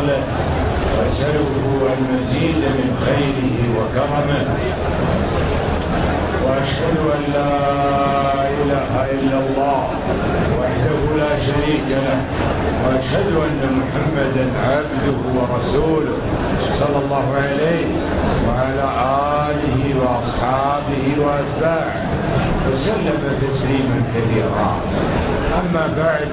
وفضله، وأسأله المزيد من خيره وكرمه، وأشهد أن لا إله إلا الله وحده لا شريك له، وأشهد أن محمدا عبده ورسوله صلى الله عليه وعلى آله وأصحابه وأتباعه وسلم تسليما كثيرا. أما بعد،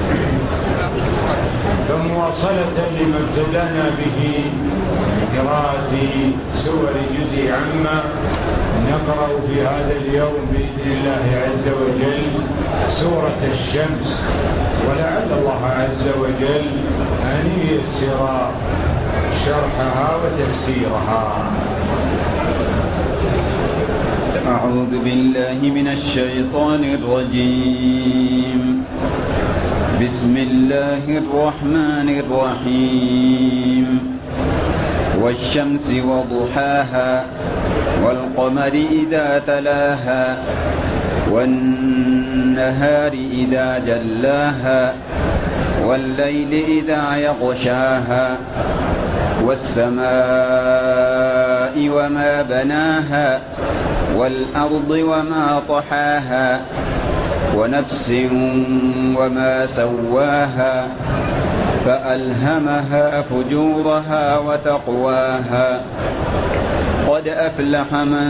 فمواصلة لما ابتدأنا به من قراءة سور جزء عما، نقرأ في هذا اليوم بإذن الله عز وجل سورة الشمس، ولعل الله عز وجل أن ييسر شرحها وتفسيرها. أعوذ بالله من الشيطان الرجيم. بسم الله الرحمن الرحيم. والشمس وضحاها والقمر إذا تلاها والنهار إذا جلاها والليل إذا يغشاها والسماء وما بناها والأرض وما طحاها ونفس وما سواها فألهمها فجورها وتقواها. قد أفلح من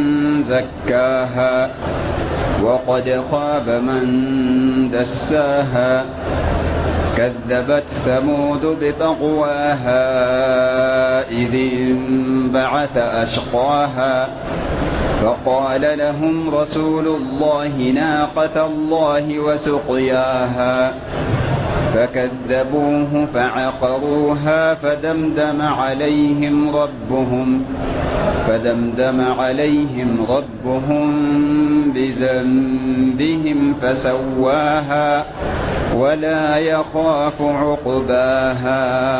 زكاها وقد خاب من دساها. كذبت ثمود بطغواها إذ انبعث أشقاها فقال لهم رسول الله ناقة الله وسقياها فكذبوه فعقروها فدمدم عليهم ربهم بذنبهم فسواها ولا يخاف عقباها.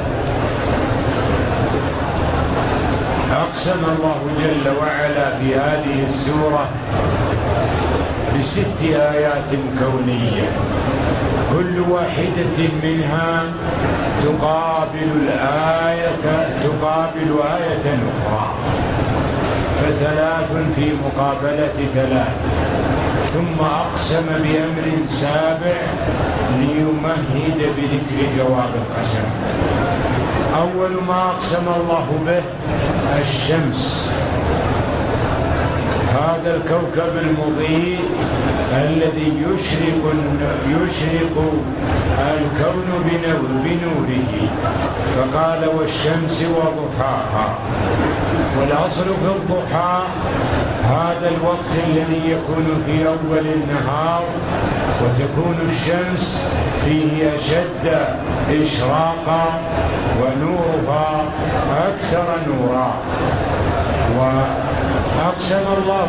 أقسم الله جل وعلا في هذه السورة ب6 آيات كونية، كل واحدة منها تقابل آية أخرى، ف3 في مقابلة 3. ثم أقسم بأمر سابع ليمهد بذكر جواب القسم. أول ما أقسم الله به الشمس، هذا الكوكب المضيء الذي يشرق الكون بنوره، فقال والشمس وضحاها. والأصل في الضحى هذا الوقت الذي يكون في أول النهار وتكون الشمس فيه أشد إشراقا ونورها أكثر نورا. وأقسم الله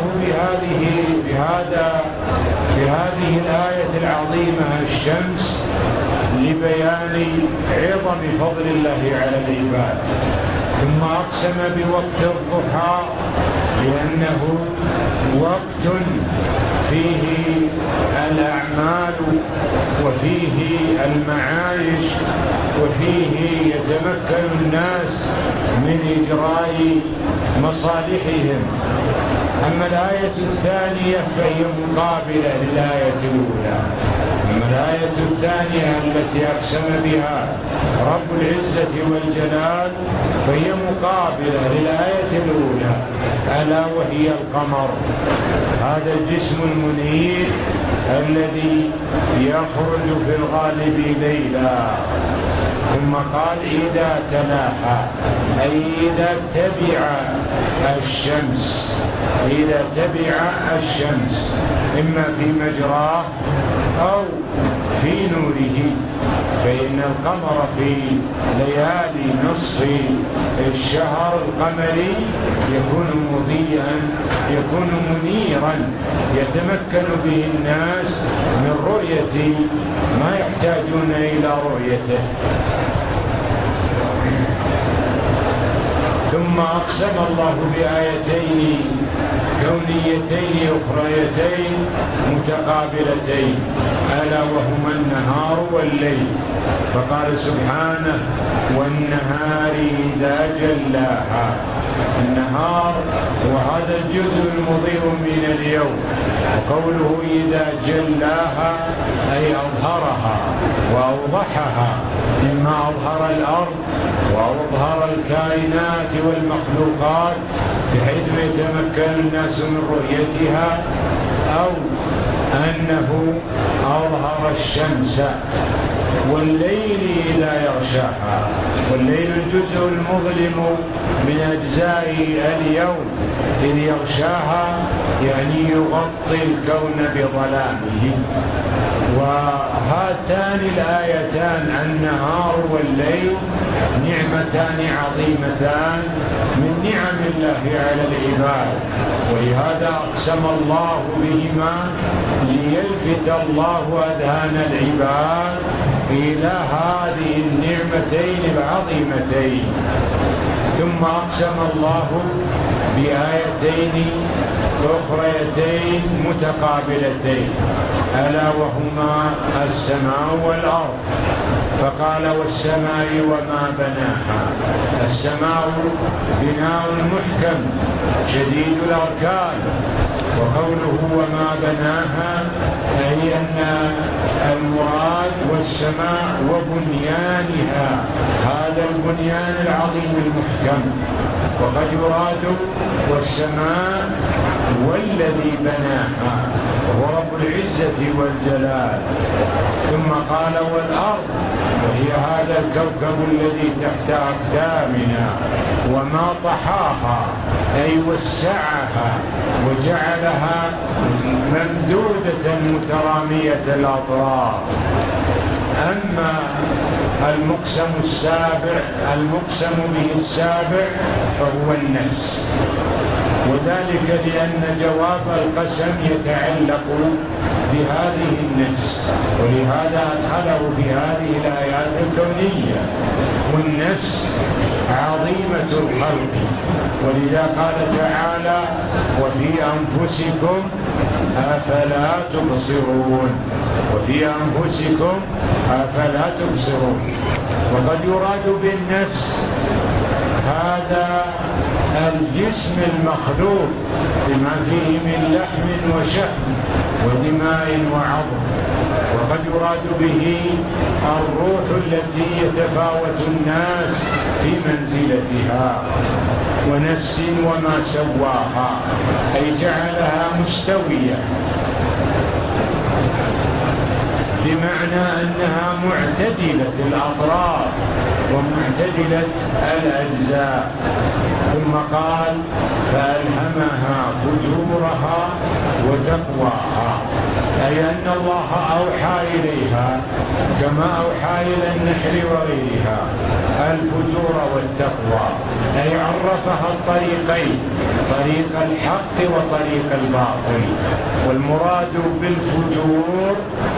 بهذه الآية العظيمة الشمس لبيان عظم فضل الله على العباد. ثم أقسم بوقت الضحى لأنه وقت فيه الأعمال وفيه المعايش وفيه يتمكن الناس من إجراء مصالحهم. أما الآية الثانية فهي مقابلة للآية الأولى. أما الآية الثانية التي أقسم بها رب العزة والجلال فهي مقابلة للآية الأولى، ألا وهي القمر، هذا الجسم المنير الذي يخرج في الغالب ليلا. ثم قال إذا تلاها، أي إذا تبع الشمس إما في مجراه أو في نوره، فإن القمر في ليالي نصف الشهر القمري يكون مضيئا، يكون منيرا، يتمكن به الناس من رؤية ما يحتاجون إلى رؤيته. ثم أقسم الله بآيتين كونيتين أخريتين متقابلتين، ألا وهما النهار والليل. فقال سبحانه: والنهار إذا جلاها. النهار وهذا الجزء المضيء من اليوم، وقوله إذا جلاها أي أظهرها وأوضحها، إما أظهر الأرض وأظهر الكائنات والمخلوقات بحيث ما يتمكن الناس من رؤيتها، أو أنه أظهر الشمس. والليل إذا يغشاها، والليل الجزء المظلم من أجزاء اليوم إذ يغشاها، يعني يغطي الكون بظلامه. وهاتان الآيتان النهار والليل نعمتان عظيمتان من نعم الله على العباد، ولهذا أقسم الله بهما ليلفت الله أذهان العباد إلى هذه النعمتين العظيمتين. ثم أقسم الله بآيتين أخريتين متقابلتين، ألا وهما السماء والأرض. فقال: والسماء وما بناها. السماء بناء محكم شديد الأركان، وقوله وما بناها أي أن المراد والسماء وبنيانها، هذا البنيان العظيم المحكم. وقد يراد والسماء والذي بناها وهو رب العزة والجلال. ثم قال: والأرض، وهي هذا الكوكب الذي تحت أقدامنا، وما طحاها أي وسعها وجعلها ممدودة مترامية الأطراف. أما المقسم به السابع فهو النفس، وذلك لأن جواب القسم يتعلق بهذه النفس، ولهذا أدخله في هذه الآيات الكونية. والنفس عظيمة الخلق، ولذا قال تعالى: وفي أنفسكم أفلا تبصرون. وفي أنفسكم أفلا تبصرون. وقد يراد بالنفس هذا الجسم المخلوق بما فيه من لحم وشحم ودماء وعظم، وقد يراد به الروح التي يتفاوت الناس في منزلتها. ونفس وما سواها أي جعلها مستوية، بمعنى أنها معتدلة الأطراف ومعتدلة الأجزاء. ثم قال: فألهمها فجورها وتقواها، أي أن الله أوحى إليها كما أوحى إلى النحل وغيرها الفجور والتقوى، أي عرفها الطريقين، طريق الحق وطريق الباطل. والمراد بالفجور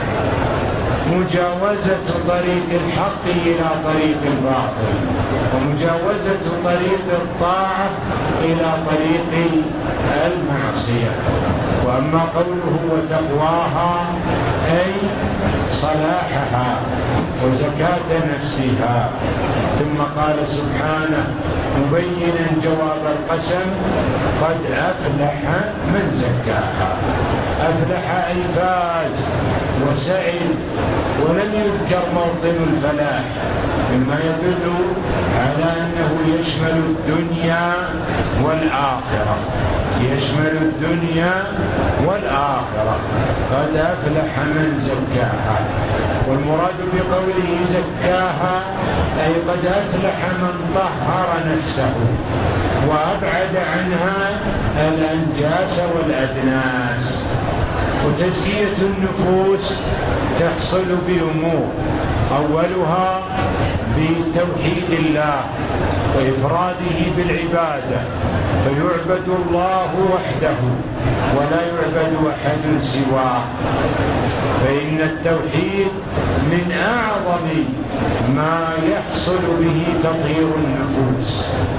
مجاوزة طريق الحق إلى طريق الباطل، ومجاوزة طريق الطاعة إلى طريق المعصية. وأما قوله وتقواها أي صلاحها وزكاة نفسها. ثم قال سبحانه مبينا جواب القسم: قد أفلح من زكاها. أفلح أي فاز وسعد، ولم يذكر موطن الفلاح، مما يدل على أنه يشمل الدنيا والآخرة، يشمل الدنيا والآخرة. قد أفلح من زكاها. والمراد بقوله زكاها أي قد أفلح من طهر نفسه وأبعد عنها الأنجاس والأدناس. وتزكية النفوس تحصل بأمور، أولها بتوحيد الله وإفراده بالعبادة، فيعبد الله وحده ولا يعبد أحد سواه، فإن التوحيد من أعظم ما يحصل به تطهير النفوس.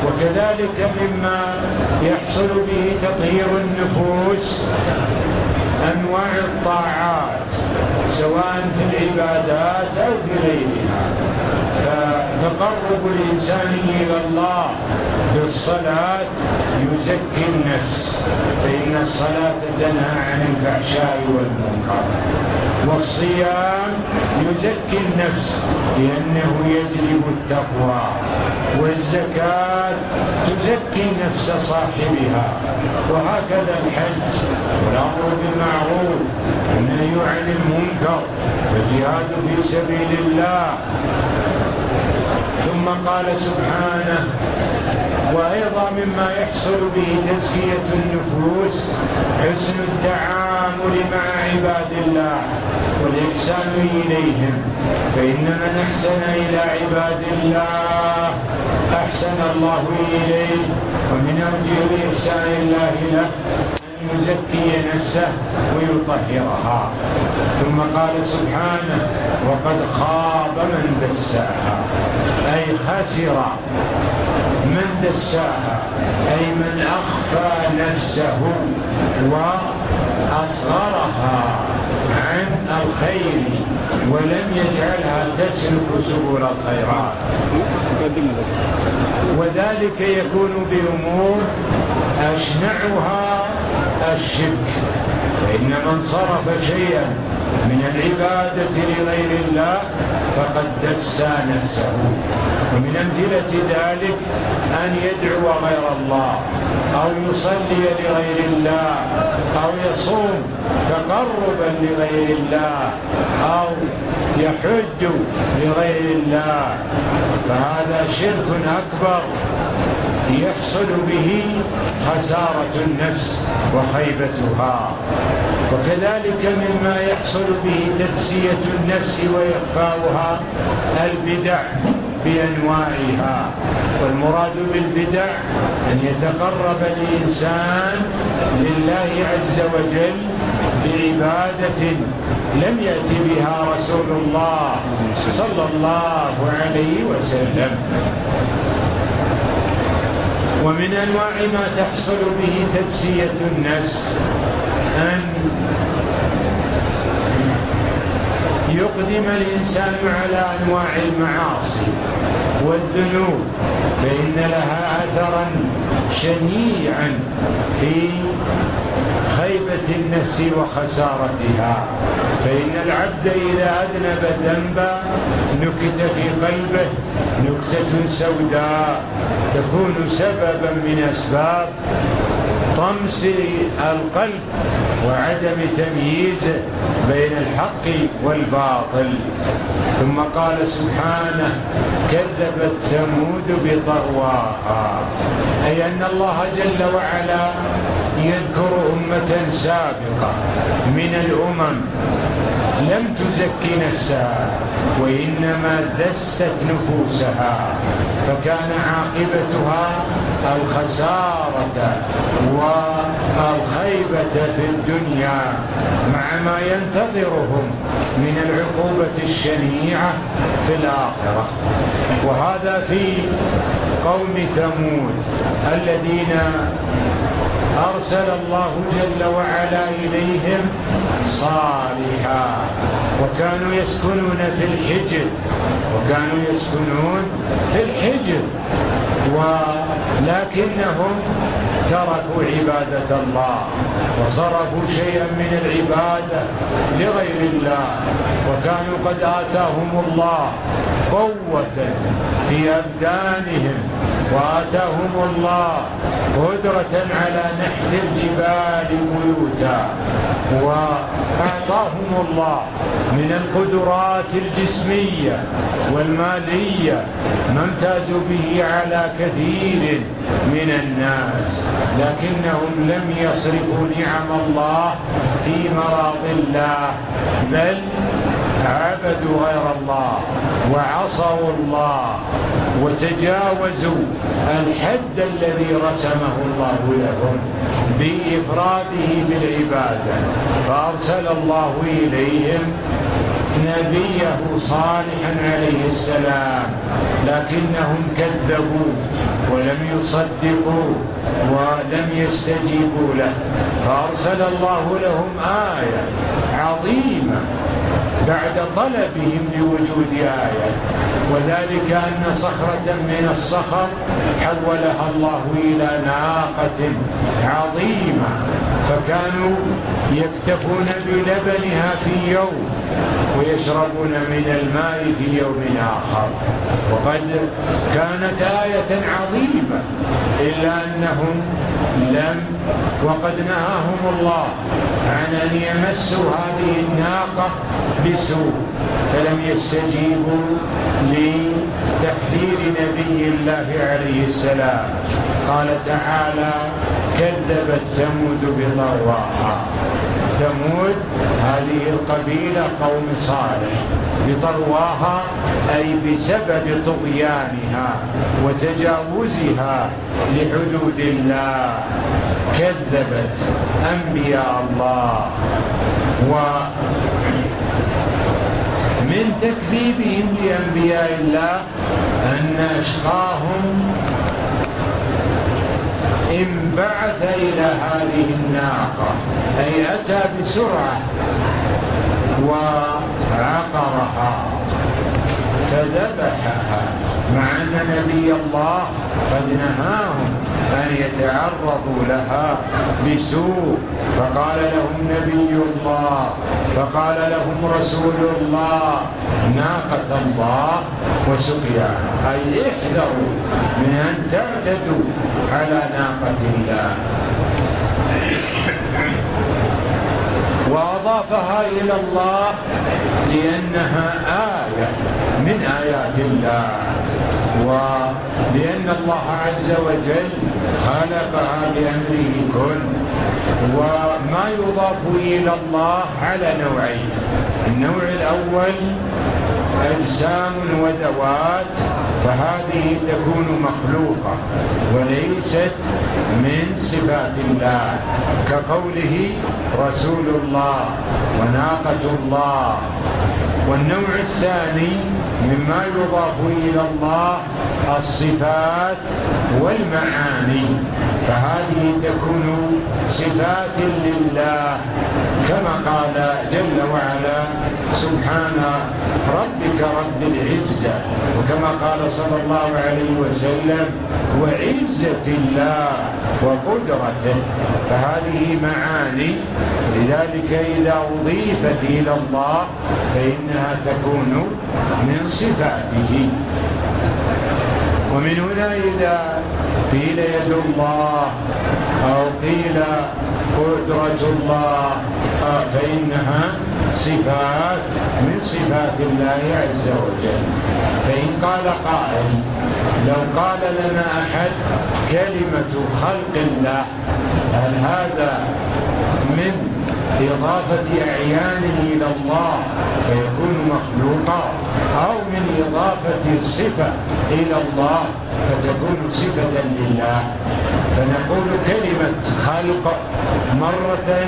وكذلك مما يحصل به تطهير النفوس أنواع الطاعات سواء في العبادات أو في غيرها. فتقرب الإنسان إلى الله بالصلاة يزكي النفس، فإن الصلاة تنهى عن الفحشاء والمنكر، والصيام يزكي النفس لأنه يجلب التقوى، والزكاة تزكي نفس صاحبها، وهكذا الحج والأمر بالمعروف والنهي عن المنكر والجهاد في سبيل الله. ثم قال سبحانه: وأيضا مما يحصل به تزكية النفوس حسن التعامل مع عباد الله والإحسان إليهم، فإن من أحسن إلى عباد الله أحسن الله إليه، ومن أوجه الإحسان الله له أن يزكي نفسه ويطهرها. ثم قال سبحانه: وقد خاب من دساها، أي خسر من دساها، أي من أخفى نفسه وأصغرها عن الخير ولم يجعلها تسلك سبل الخيرات، وذلك يكون بأمور أشنعها الشرك. فإن من صرف شيئا من العبادة لغير الله فقد دسى نفسه. ومن أمثلة ذلك أن يدعو غير الله، أو يصلي لغير الله، أو يصوم تقربا لغير الله، أو يحج لغير الله، فهذا شرك أكبر يحصل به خسارة النفس وخيبتها. وكذلك مما يحصل به تجزية النفس وإخفاؤها البدع بأنواعها. والمراد بالبدع أن يتقرب الإنسان لله عز وجل بعبادة لم يأتي بها رسول الله صلى الله عليه وسلم. ومن أنواع ما تحصل به تجزية النفس أن يقدم الإنسان على أنواع المعاصي والذنوب، فإن لها أثرا شنيعا في خيبة النفس وخسارتها. فإن العبد إذا أذنب ذنبا نكت في قلبه نكتة سوداء تكون سببا من أسباب طمس القلب وعدم تمييزه بين الحق والباطل. ثم قال سبحانه: كذبت ثمود بطغواها، أي أن الله جل وعلا يذكر أمة سابقة من الأمم لم تزكي نفسها وإنما دست نفوسها، فكان عاقبتها الخسارة والخيبة في الدنيا مع ما ينتظرهم من العقوبة الشنيعة في الآخرة. وهذا في قوم ثمود الذين أرسل الله جل وعلا إليهم صالحا، وكانوا يسكنون في الحجر، ولكنهم تركوا عبادة الله وصرفوا شيئا من العبادة لغير الله، وكانوا قد آتاهم الله قوة في أبدانهم، وآتاهم الله قدرة على نحت الجبال بيوتا، وأعطاهم الله من القدرات الجسمية والمالية ما امتازوا به على كثير من الناس، لكنهم لم يصرفوا نعم الله في مراض الله، بل عبدوا غير الله وعصوا الله وتجاوزوا الحد الذي رسمه الله لهم بإفراده بالعبادة، فأرسل الله إليهم نبيه صالحا عليه السلام، لكنهم كذبوا ولم يصدقوا ولم يستجيبوا له، فأرسل الله لهم آية عظيمة بعد طلبهم لوجود آية، وذلك أن صخرة من الصخر حولها الله إلى ناقة عظيمة، فكانوا يكتفون بلبنها في يوم ويشربون من الماء في يوم آخر، وقد كانت آية عظيمة، إلا أنهم وقد نهاهم الله عن أن يمسوا هذه الناقة بسوء، فلم يستجيبوا لتحذير نبي الله عليه السلام. قال تعالى: كذبت ثمود بطغواها. ثمود هذه القبيلة قوم صالح، بطغواها أي بسبب طغيانها وتجاوزها لحدود الله، كذبت أنبياء الله. ومن تكذيبهم لأنبياء الله أن أشقاهم انبعث إلى هذه الناقة، أي أتى بسرعة وعقرها فذبحها، مع أن نبي الله قد نهاهم أن يتعرضوا لها بسوء، فقال لهم نبي الله، فقال لهم رسول الله: ناقة الله وسقياها، أي احذروا من أن تعتدوا على ناقة الله. وأضافها إلى الله لأنها آية من آيات الله، ولأن الله عز وجل خلقها بأمره كن. وما يضاف إلى الله على نوعين: النوع الأول أجسام وذوات، فهذه تكون مخلوقة وليست من صفات الله، كقوله رسول الله وناقة الله. والنوع الثاني مما يضاف إلى الله الصفات والمعاني، فهذه تكون صفات لله، كما قال جل وعلا: سبحان ربك رب العزة، وكما قال صلى الله عليه وسلم: وعزة الله وقدرته، فهذه معاني، لذلك إذا أضيفت إلى الله فإنها تكون من صفاته. ومن هنا إذا قيل يد الله أو قيل قدرة الله فإنها صفات من صفات الله عز وجل. فإن قال قائل: لو قال لنا أحد كلمة خلق الله، هل هذا من إضافة أعيانه إلى الله فيكون مخلوقا، أو من إضافة الصفة إلى الله فتكون صفة لله؟ فنقول كلمة خلق مرة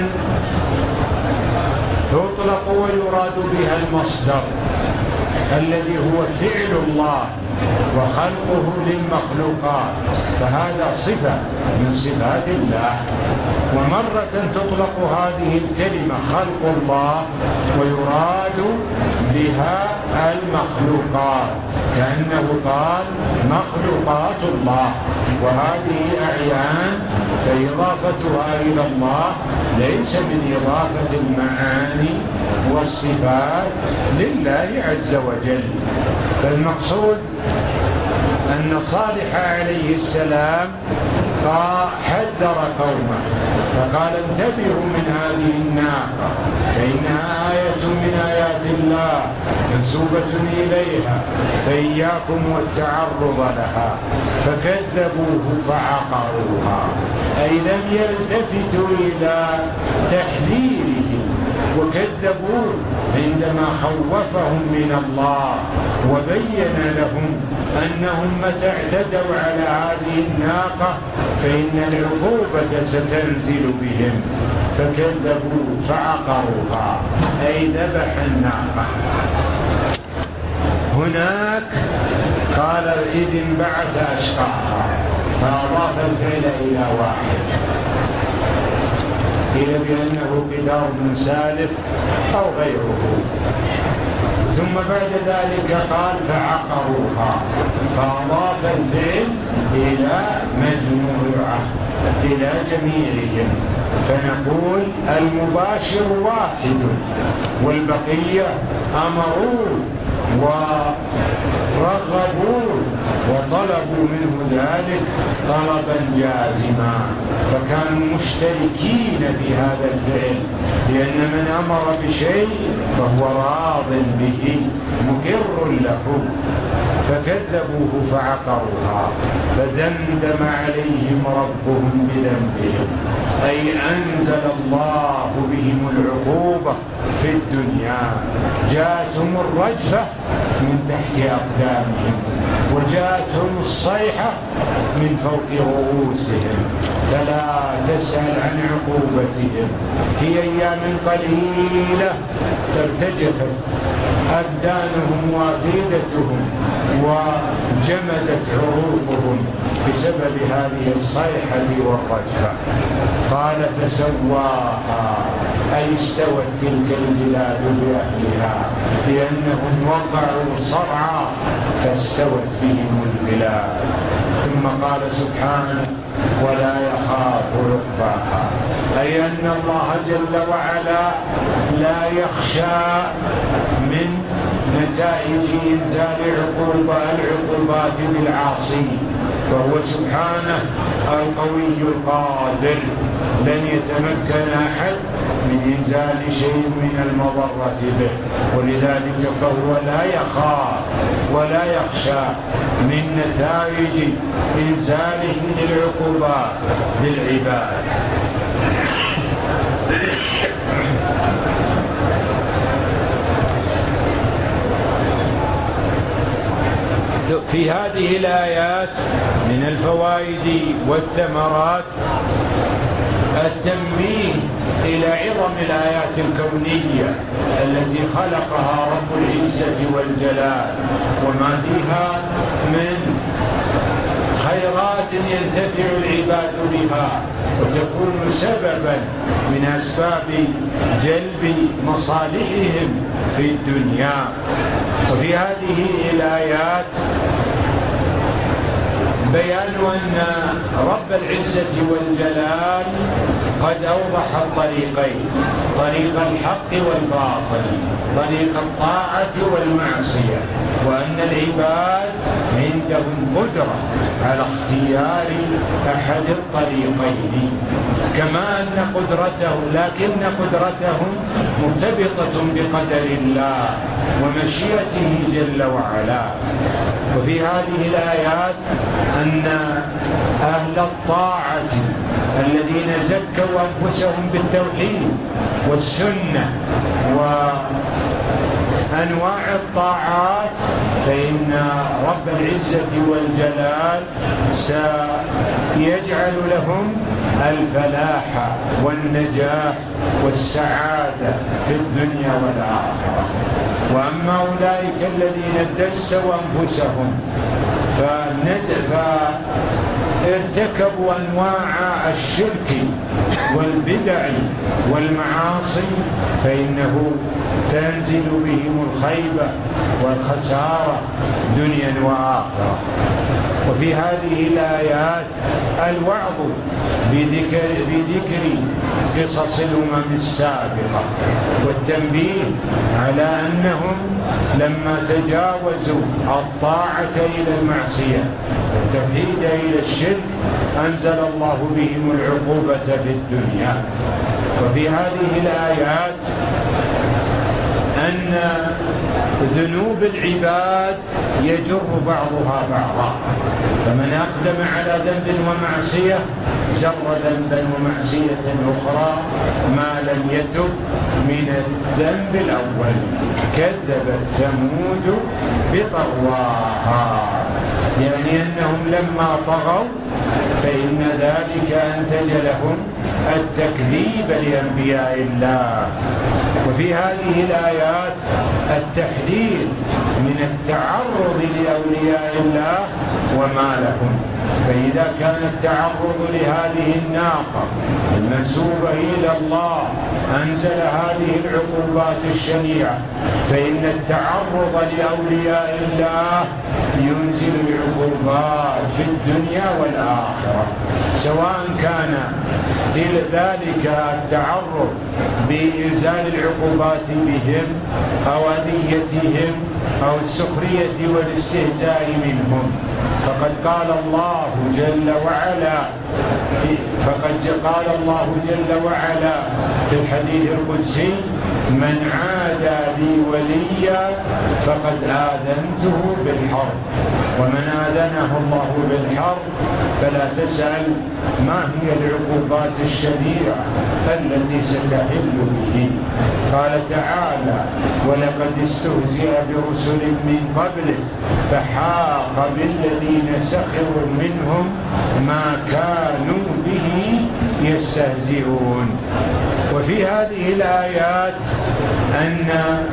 تطلق ويراد بها المصدر الذي هو فعل الله وخلقه للمخلوقات، فهذا صفة من صفات الله. ومرة تطلق هذه الكلمة خلق الله ويراد بها المخلوقات، كأنه قال مخلوقات الله، وهذه أعيان، فإضافتها إلى الله ليس من إضافة المعاني والصفات لله عز وجل. فالمقصود أن صالح عليه السلام حذر قومه فقال: انتبهوا من هذه الناقة، فإنها آية من آيات الله منسوبة إليها، فإياكم والتعرض لها. فكذبوه فعقروها، أي لم يلتفتوا إلى تحذيره، وكذبوه عندما خوفهم من الله وبين لهم أنهم متى اعتدوا على هذه الناقة فإن العقوبة ستنزل بهم، فكذبوا فعقروها أي ذبح الناقة. هناك قال إذ انبعث أشقاها فأضاف الفعل إلى واحد، قيل بأنه قدار بن سالف أو غيره. ثم بعد ذلك قال فعقروها فأضاف الفعل إلى مجموعة إلى جميعهم، فنقول المباشر واحد والبقية أمروا ورغبوا وطلبوا منه ذلك طلبا جازما، فكانوا مشتركين في هذا الفعل، لأن من أمر بشيء فهو راض به مقر له. فكذبوه فعقروها فدمدم عليهم ربهم بذنبهم، أي أنزل الله بهم العقوبة في الدنيا، جاءتهم الرجفة من تحت أقدامهم وجاءتهم الصيحة من فوق رؤوسهم، فلا تسأل عن عقوبتهم. في أيام قليلة ارتجفت أبدانهم وأفئدتهم وجمدت عروقهم بسبب هذه الصيحة والرجفة. قال فسواها أي استوت تلك البلاد بأهلها، لأنهم وقعوا صرعا فاستوت بهم البلاد. ثم قال سبحانه ولا يخاف عقباها، أي أن الله جل وعلا لا يخشى من نتائج إنزال العقوبات بالعاصي، فهو سبحانه القوي القادر، لن يتمكن أحد من إنزال شيء من المضرة به، ولذلك فهو لا يخاف ولا يخشى من نتائج إنزاله للعقوبات للعباد. في هذه الآيات من الفوائد والثمرات التنبيه إلى عظم الآيات الكونية التي خلقها رب العزة والجلال، وما فيها من خيرات ينتفع العباد بها وتكون سببا من أسباب جلب مصالحهم في الدنيا. وفي هذه الآيات بيان أن رب العزة والجلال قد أوضح الطريقين، طريق الحق والباطل، طريق الطاعة والمعصية، وأن العباد عندهم قدرة على اختيار أحد الطريقين، كما أن لكن قدرتهم مرتبطة بقدر الله ومشيئته جل وعلا. وفي هذه الآيات أن أهل الطاعة الذين زكوا أنفسهم بالتوحيد والسنة وأنواع الطاعات فإن رب العزة والجلال سيجعل لهم الفلاح والنجاح والسعادة في الدنيا والآخرة. وأما أولئك الذين دسوا أنفسهم فارتكبوا أنواع الشرك والبدع والمعاصي فإنه تنزل بهم الخيبة والخسارة دنيا وآخرة. وفي هذه الآيات الوعظ بذكر قصص الأمم السابقة والتنبيه على أنهم لما تجاوزوا الطاعة إلى المعصية والتوحيد إلى الشرك أنزل الله بهم العقوبة في الدنيا. وفي هذه الآيات أن ذنوب العباد يجر بعضها بعضا، فمن أقدم على ذنب ومعصية جر ذنبا ومعصية أخرى ما لم يتب من الذنب الأول. كذبت ثمود بطغواها يعني أنهم لما طغوا فإن ذلك أنتج لهم التكذيب لأنبياء الله. وفي هذه الآيات التحذير من التعرض لأولياء الله وما لهم. فإذا كان التعرض لهذه الناقة المنسوبة إلى الله أنزل هذه العقوبات الشنيعة، فإن التعرض لأولياء الله ينزل العقوبات في الدنيا والآخرة، سواء كان ذلك التعرض بإنزال العقوبات بهم أو أذيتهم أو السخرية والاستهزاء منهم. فقد قال الله جل وعلا في الحديث القدسي: من عادى لي وليا فقد آذنته بالحرب. ومن آذنه الله بالحرب فلا تسأل ما هي العقوبات الشنيعة التي ستحل به. قال تعالى: ولقد استهزئ برسل من قبله فحاق بالذين سخروا منهم ما كانوا به يستهزئون. وفي هذه الآيات أن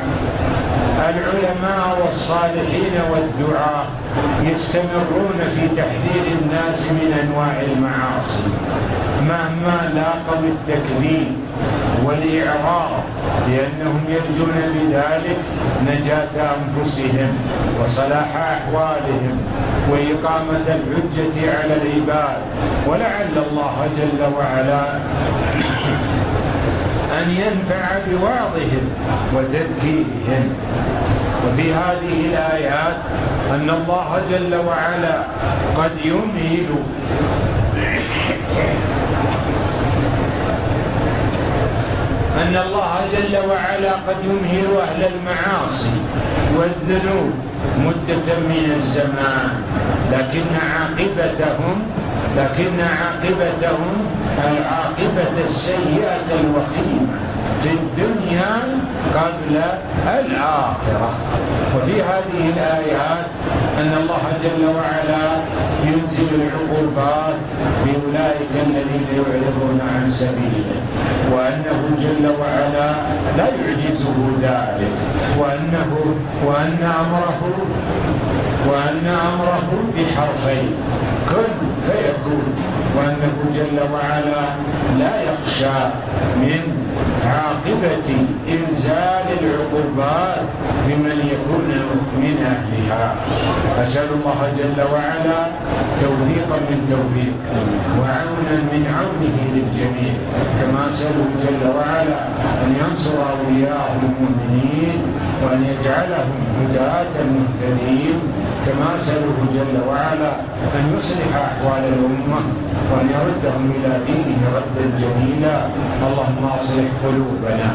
العلماء والصالحين والدعاة يستمرون في تحذير الناس من أنواع المعاصي مهما لاقوا التكذيب والإعراض، لأنهم يرجون بذلك نجاة أنفسهم وصلاح أحوالهم وإقامة الحجة على العباد، ولعل الله جل وعلا أن ينفع بوعظهم وتذكيرهم. وفي هذه الآيات أن الله جل وعلا قد يمهل أهل المعاصي والذنوب مدة من الزمان، لكن عاقبتهم العاقبة السيئة الوخيمة في الدنيا قبل الآخرة. وفي هذه الآيات أن الله جل وعلا ينزل العقوبات بأولئك الذين يعرضون عن سبيله، وأنه جل وعلا لا يعجزه ذلك، وأن أمره بحرفين: كن فيكون، وأنه جل وعلا لا يخشى من عاقبة إنزال العقوبات بمن يكون من أهلها. أسأل الله جل وعلا توفيقا من توفيقه وعونا من عونه للجميع، كما أسأله جل وعلا أن ينصر أولياءه المؤمنين وأن يجعلهم هداة مهتدين، كما أسأله جل وعلا أن يصلح أحوال الأمة وأن يردهم إلى دينه ردا جميلا. اللهم أصلح قلوبنا،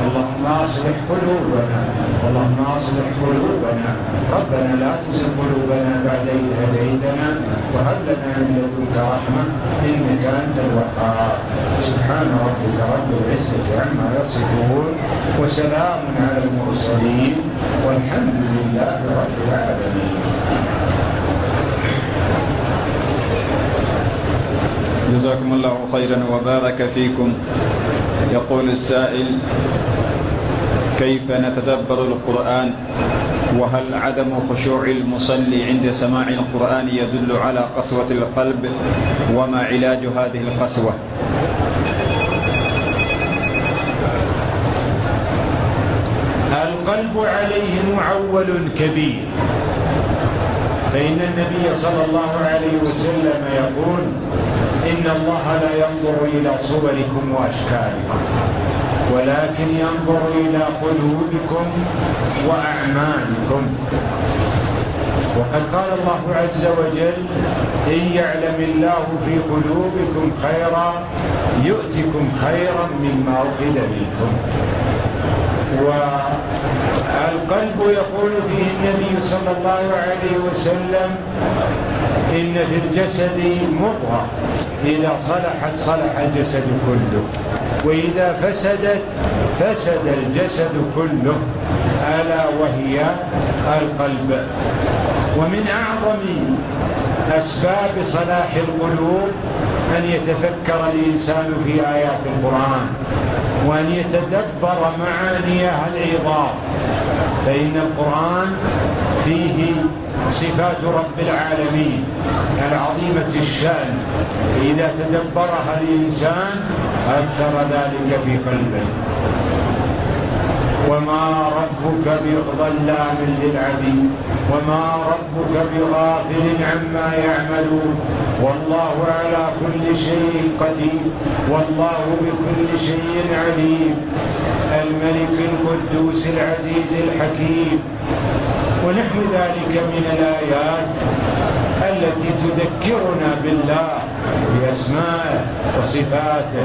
ربنا لا تزغ قلوبنا بعد إذ هديتنا وهب لنا من لدنك رحمة إنك أنت الوهاب. سبحان ربك رب العزة عما يصفون وسلام على المرسلين والحمد لله رب العالمين. جزاكم الله خيرا وبارك فيكم. يقول السائل: كيف نتدبر القرآن؟ وهل عدم خشوع المصلي عند سماع القرآن يدل على قسوة القلب؟ وما علاج هذه القسوة؟ القلب عليه معول كبير، فإن النبي صلى الله عليه وسلم يقول: إن الله لا ينظر إلى صوركم وأشكالكم ولكن ينظر إلى قلوبكم وأعمالكم. وقد قال الله عز وجل: إن يعلم الله في قلوبكم خيرا يؤتكم خيرا مما أخذ منكم. والقلب يقول فيه النبي صلى الله عليه وسلم: إن في الجسد مضغة إذا صلحت صلح الجسد كله، وإذا فسدت فسد الجسد كله، ألا وهي القلب. ومن أعظم أسباب صلاح القلوب أن يتفكر الإنسان في آيات القرآن، وأن يتدبر معانيها العظام، فإن القرآن فيه صفات رب العالمين العظيمة الشأن، إذا تدبرها الإنسان أثر ذلك في قلبه. وما ربك بظلام للعبيد وما ربك بغافل عما يعملون والله على كل شيء قدير والله بكل شيء عليم. الملك القدوس العزيز الحكيم. ونحو ذلك من الآيات التي تذكرنا بالله بأسمائه وصفاته.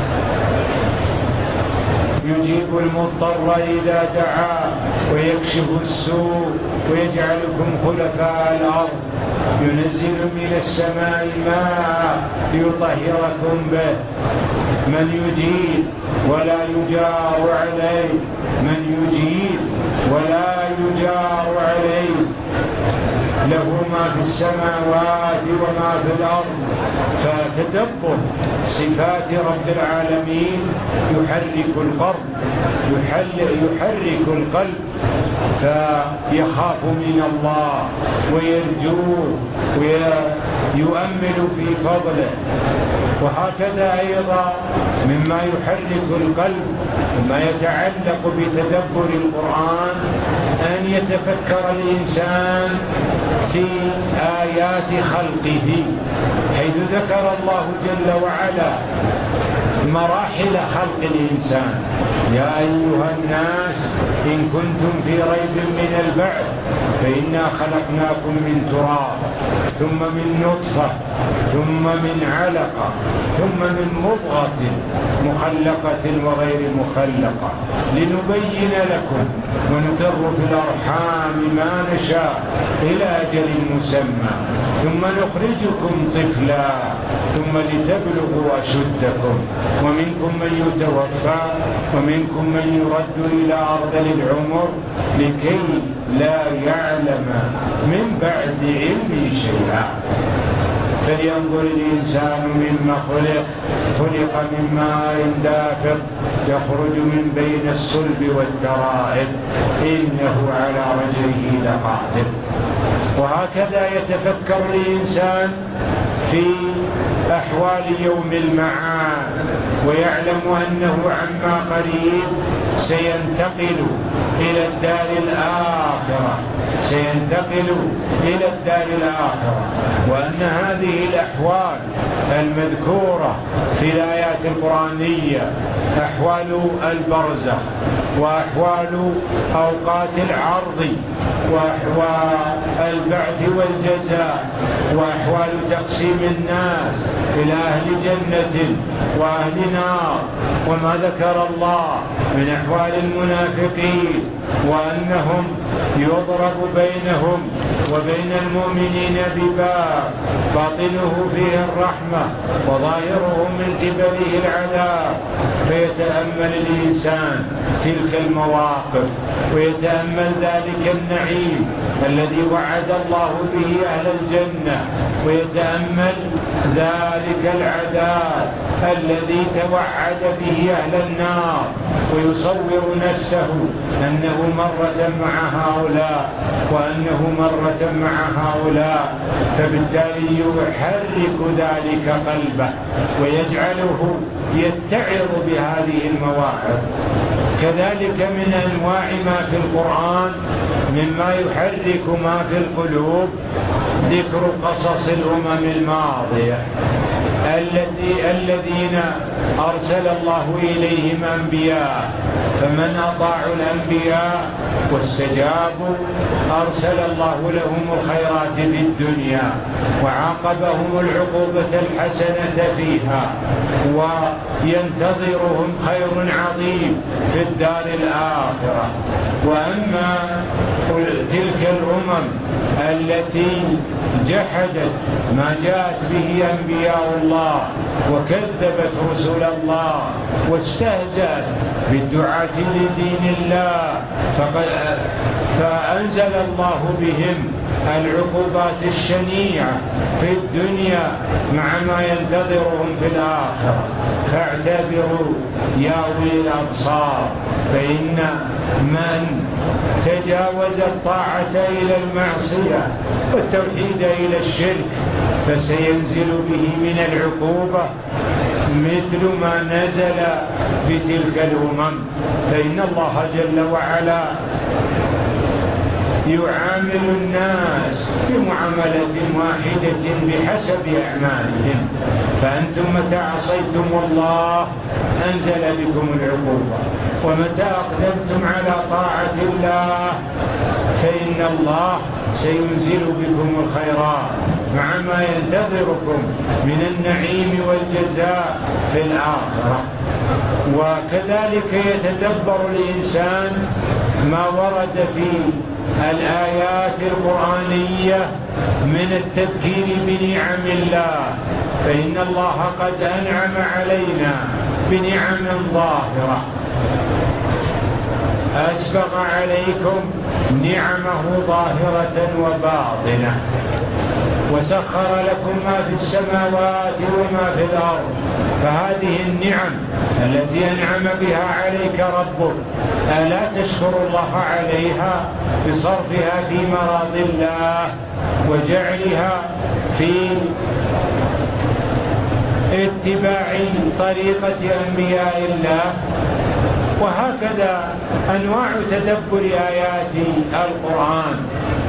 يجيب المضطر إذا دعاه ويكشف السوء ويجعلكم خلفاء الأرض، ينزل من السماء ماء ليطهركم به، من يجيب ولا يجار عليه، من يجيب ولا يجار عليه، له ما في السماوات وما في الأرض. فتدبر صفات رب العالمين يحرك القلب فيخاف من الله ويرجوه ويؤمل في فضله. وهكذا أيضا مما يحرك القلب وما يتعلق بتدبر القرآن أن يتفكر الإنسان في آيات خلقه، حيث ذكر الله جل وعلا مراحل خلق الإنسان. يا أيها الناس إن كنتم في ريب من البعث فإنا خلقناكم من تراب ثم من نطفة ثم من علقة ثم من مضغة مخلقة وغير مخلقة لنبين لكم ونقر في الأرحام ما نشاء إلى أجل مسمى ثم نخرجكم طفلا ثم لتبلغوا أشدكم ومنكم من يتوفى ومنكم من يرد إلى أرذل العمر لكي لا يعلم من بعد علم شيئا. فلينظر الإنسان مما خلق من ماء دافق يخرج من بين الصلب والترائب إنه على رجله لقادر. وهكذا يتفكر الإنسان في أحوال يوم المعاد ويعلم أنه عما قريب سينتقل إلى الدار الآخرة، وأن هذه الأحوال المذكورة في الآيات القرآنية أحوال البرزخ وأحوال أوقات العرض وأحوال البعث والجزاء وأحوال تقسيم الناس إلى أهل جنة وأهل نار، وما ذكر الله من أحوال المنافقين وأنهم يضرب بينهم وبين المؤمنين بباب باطنه فيه الرحمة وظاهره من قبله العذاب. فيتأمل الإنسان تلك المواقف ويتأمل ذلك النعيم الذي وعد الله به أهل الجنة، ويتأمل ذلك العذاب الذي توعد به أهل النار، ويصور نفسه أنه مرة مع هؤلاء وأنه مرة مع هؤلاء، فبالتالي يحرك ذلك قلبه ويجعله يتعظ بهذه المواعظ. كذلك من أنواع ما في القرآن مما يحرك ما في القلوب ذكر قصص الأمم الماضية الذين أرسل الله إليهم أنبياء، فمن أطاعوا الأنبياء واستجابوا أرسل الله لهم الخيرات في الدنيا وعاقبهم العقوبة الحسنة فيها، وينتظرهم خير عظيم في الدار الآخرة. وأما تلك الأمم التي جحدت ما جاءت به أنبياء الله وكذبت رسل الله واستهزأت بالدعاة لدين الله فأنزل الله بهم العقوبات الشنيعة في الدنيا مع ما ينتظرهم في الآخرة. فاعتبروا يا أولي الأبصار، فإن من تجاوز الطاعة إلى المعصية والتوحيد إلى الشرك فسينزل به من العقوبة مثل ما نزل بتلك الأمم. فإن الله جل وعلا يعامل الناس بمعاملة واحدة بحسب أعمالهم، فأنتم متى عصيتم الله أنزل بكم العقوبة، ومتى أقدمتم على طاعة الله فإن الله سينزل بكم الخيرات مع ما ينتظركم من النعيم والجزاء في الآخرة. وكذلك يتدبر الإنسان ما ورد في الآيات القرآنية من التذكير بنعم الله، فإن الله قد أنعم علينا بنعم ظاهرة، أسبغ عليكم نعمه ظاهرة وباطنة، وسخر لكم ما في السماوات وما في الأرض. فهذه النعم التي أنعم بها عليك ربك ألا تشكر الله عليها بصرفها في مرض الله وجعلها في اتباع طريقة أنبياء الله؟ وهكذا أنواع تدبر آيات القرآن.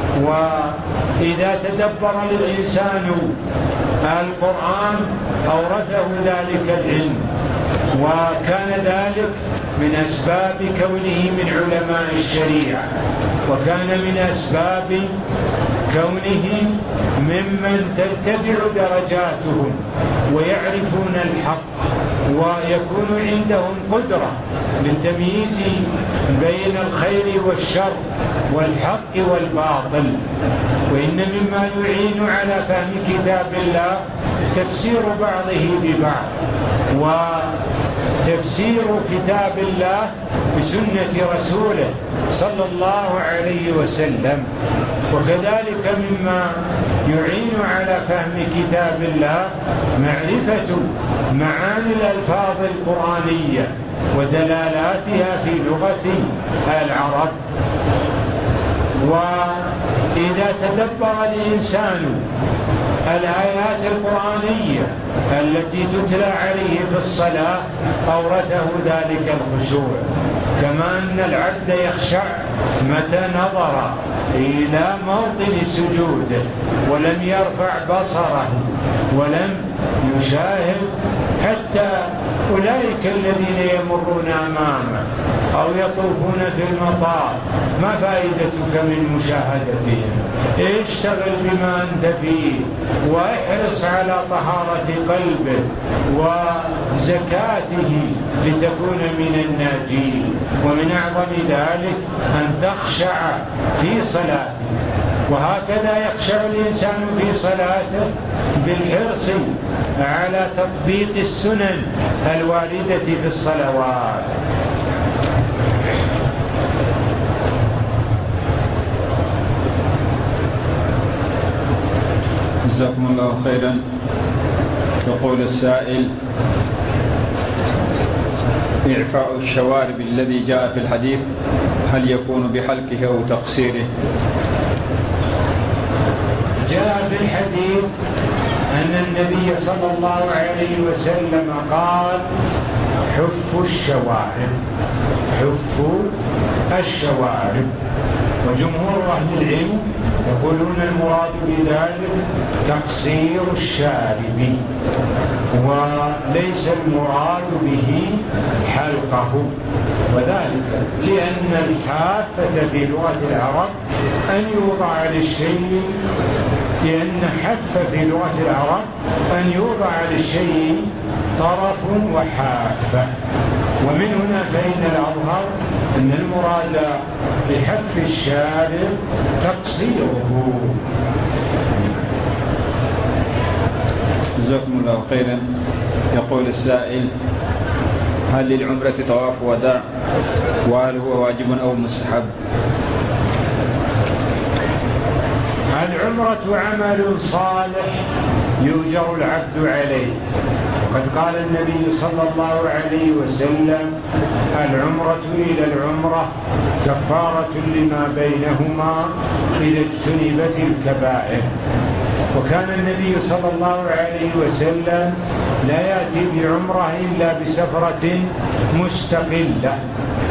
وإذا تدبر الإنسان القرآن أورثه ذلك العلم، وكان ذلك من أسباب كونه من علماء الشريعة، وكان من أسباب كونه ممن ترتفع درجاتهم ويعرفون الحق، ويكون عندهم قدرة للتمييز بين الخير والشر والحق والباطل. وإن مما يعين على فهم كتاب الله تفسير بعضه ببعض، وتفسير كتاب الله بسنة رسوله صلى الله عليه وسلم. وكذلك مما يعين على فهم كتاب الله معرفة معاني الألفاظ القرآنية ودلالاتها في لغة العرب. وإذا تدبر الإنسان الآيات القرآنية التي تتلى عليه في الصلاة أورثه ذلك الخشوع، كما أن العبد يخشع متى نظر إلى موطن سجوده ولم يرفع بصره ولم يشاهد حتى أولئك الذين يمرون أمامه أو يطوفون في المطار. ما فائدتك من مشاهدتهم؟ اشتغل بما أنت فيه، واحرص على طهارة قلبه وزكاته لتكون من الناجين. ومن أعظم ذلك أن تخشع في صلاته، وهكذا يخشع الإنسان في صلاته بالحرص على تطبيق السنن الواردة في الصلوات. جزاكم الله خيرا. يقول السائل: إعفاء الشوارب الذي جاء في الحديث هل يكون بحلقه أو تقصيره؟ جاء في الحديث أن النبي صلى الله عليه وسلم قال: حفوا الشوارب، حفوا الشوارب. وجمهور أهل العلم يقولون المراد بذلك تقصير الشارب، وليس المراد به حلقه، وذلك لأن الحافة في لغة العرب أن يوضع للشيء، لأن حف في لغة العرب أن يوضع للشيء طرف وحافة. ومن هنا فإن الأظهر أن المراد بحف الشارب تقصيره. جزاكم الله خيرا. يقول السائل: هل للعمرة طواف وداع؟ وهل هو واجب أو مستحب؟ العمرة عمل صالح يؤجر العبد عليه، وقد قال النبي صلى الله عليه وسلم: العمرة إلى العمرة كفارة لما بينهما إذا اجتنبت الكبائر. وكان النبي صلى الله عليه وسلم لا يأتي بعمرة إلا بسفرة مستقلة.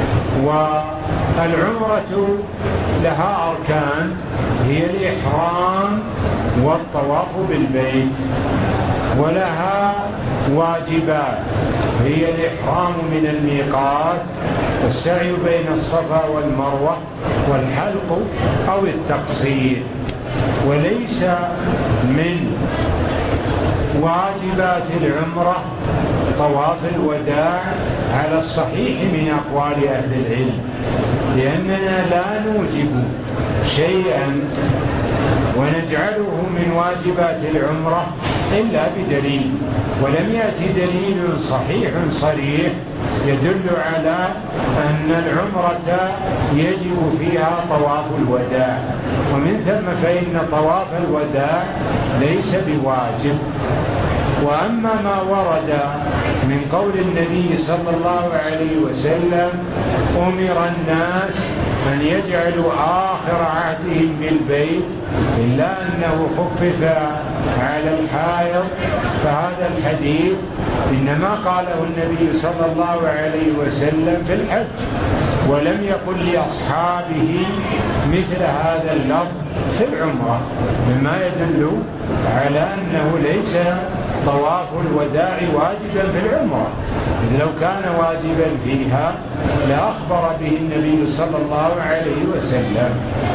والعمرة لها أركان، هي الإحرام والطواف بالبيت، ولها واجبات، هي الإحرام من الميقات والسعي بين الصفا والمروة والحلق أو التقصير. وليس من واجبات العمرة طواف الوداع على الصحيح من أقوال أهل العلم، لأننا لا نوجب شيئا ونجعله من واجبات العمرة إلا بدليل، ولم يأتي دليل صحيح صريح يدل على أن العمرة يجب فيها طواف الوداع. ومن ثم فإن طواف الوداع ليس بواجب. وأما ما ورد من قول النبي صلى الله عليه وسلم: أمر الناس أن يجعلوا آخر عهدهم بالبيت إلا أنه خفف على الحائض، فهذا الحديث إنما قاله النبي صلى الله عليه وسلم في الحج، ولم يقل لأصحابه مثل هذا اللفظ في العمرة، مما يدل على أنه ليس طواف الوداع واجبا في العمرة، إذ لو كان واجبا فيها لأخبر به النبي صلى الله عليه وسلم.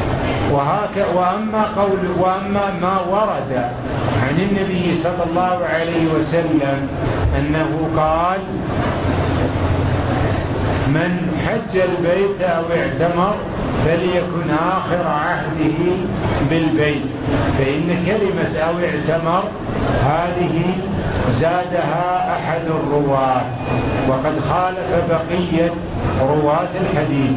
وأما ما ورد عن النبي صلى الله عليه وسلم أنه قال: من حج البيت أو اعتمر فليكن آخر عهده بالبيت، فإن كلمة أو اعتمر هذه زادها أحد الرواة، وقد خالف بقية رواة الحديث.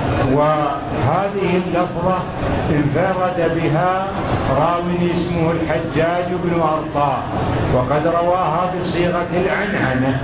وهذه اللفظة انفرد بها راوي اسمه الحجاج بن أرطاة، وقد رواها بصيغة العنعنة،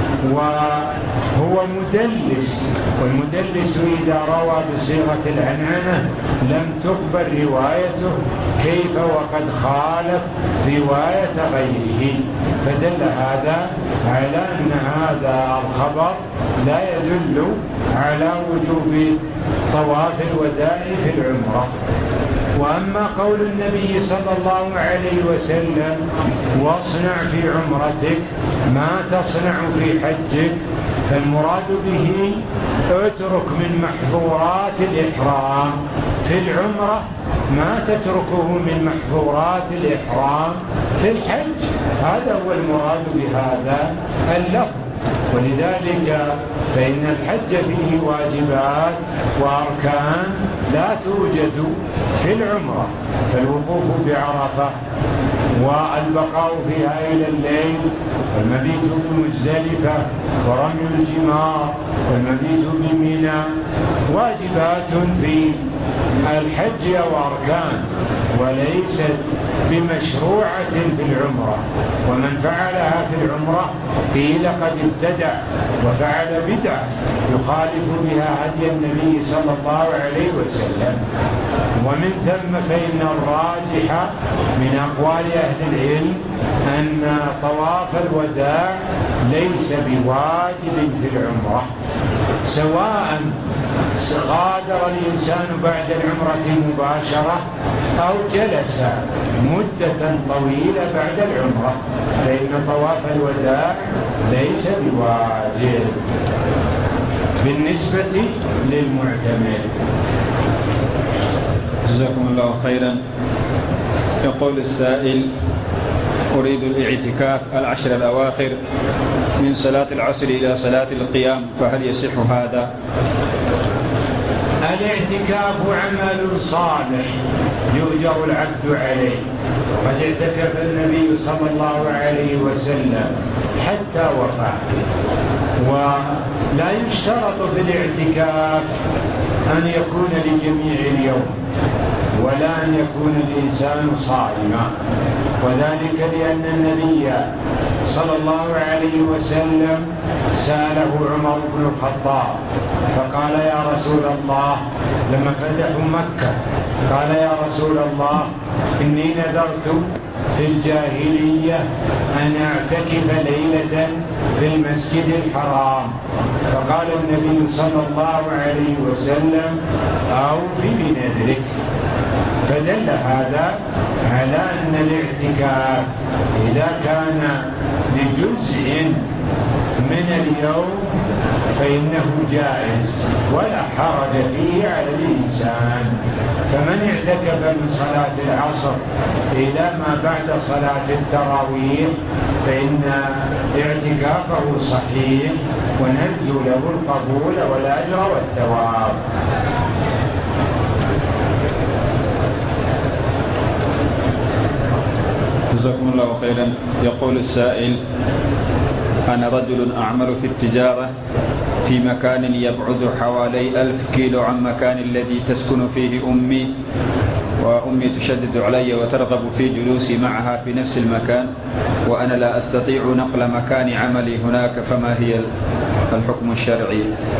وهو مدلس، والمدلس إذا روى بصيغة العنعنة لم تقبل روايته، كيف وقد خالف رواية غيره. فدل هذا على أن هذا الخبر لا يدل على وجوب طواف الوداع في العمرة. وأما قول النبي صلى الله عليه وسلم: واصنع في عمرتك ما تصنع في حجك، فالمراد به اترك من محظورات الإحرام في العمرة ما تتركه من محظورات الإحرام في الحج، هذا هو المراد بهذا اللفظ. ولذلك فإن الحج فيه واجبات وأركان لا توجد في العمرة، فالوقوف بعرفة والبقاء فيها إلى الليل، والمبيت بمزدلفة، ورمي الجمار، والمبيت بمنى، واجبات في الحج وأركان، وليست بمشروعة في العمرة. ومن فعلها في العمرة قيل قد ابتدع وفعل بدعة يخالف بها هدي النبي صلى الله عليه وسلم. ومن ثم فإن الراجح من أقوال أهل العلم أن طواف الوداع ليس بواجب في العمرة، سواء غادر الإنسان بعد العمرة مباشرة أو جلس مدة طويلة بعد العمرة، فإن طواف الوداع ليس بواجب بالنسبة للمعتمر. جزاكم الله خيرا. يقول السائل: أريد الاعتكاف 10 الأواخر من صلاة العصر إلى صلاة القيام، فهل يصح هذا؟ والاعتكاف عمل صالح يؤجر العبد عليه. قد اعتكف النبي صلى الله عليه وسلم حتى وفاته. ولا يشترط في الاعتكاف أن يكون لجميع اليوم ولا أن يكون الإنسان صائما، وذلك لأن النبي صلى الله عليه وسلم سأله عمر بن الخطاب فقال يا رسول الله لما فتحوا مكة قال يا رسول الله إني نذرت في الجاهلية أن أعتكف ليلة في المسجد الحرام، فقال النبي صلى الله عليه وسلم أوفِ بنذرك. فدل هذا على أن الاعتكاف إذا كان لجزء من اليوم فإنه جائز ولا حرج فيه على الإنسان. فمن اعتكف من صلاة العصر إلى ما بعد صلاة التراويح فإن اعتكافه صحيح ونرجو له القبول والأجر والثواب. جزاكم الله خيرا. يقول السائل: أنا رجل أعمل في التجارة في مكان يبعد حوالي 1000 كيلو عن مكان الذي تسكن فيه أمي، وأمي تشدد علي وترغب في جلوسي معها في نفس المكان، وأنا لا أستطيع نقل مكان عملي هناك، فما هي الحكم الشرعي؟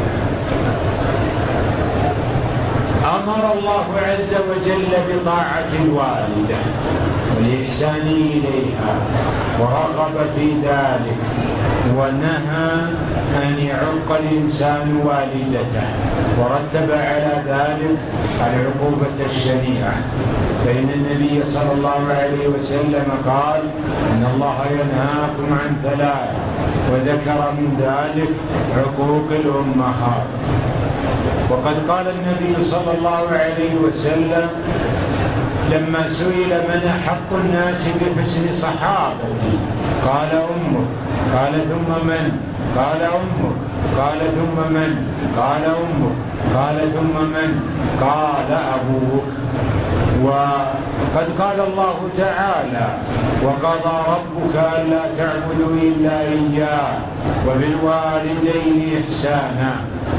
أمر الله عز وجل بطاعة الوالدة والإحسان إليها ورغب في ذلك، ونهى أن يعق الإنسان والدته، ورتب على ذلك العقوبة الشنيعة. فإن النبي صلى الله عليه وسلم قال إن الله ينهاكم عن 3 وذكر من ذلك عقوق الأمهات. وقد قال النبي صلى الله عليه وسلم لما سئل من أحق الناس بحسن صحابتي قال أمك، قال ثم من؟ قال أمك، قال ثم من؟ قال أمك، قال ثم من؟ قال أبوك. وقد قال الله تعالى وقضى ربك ألا تعبدوا إلا إياه وبالوالدين إحسانا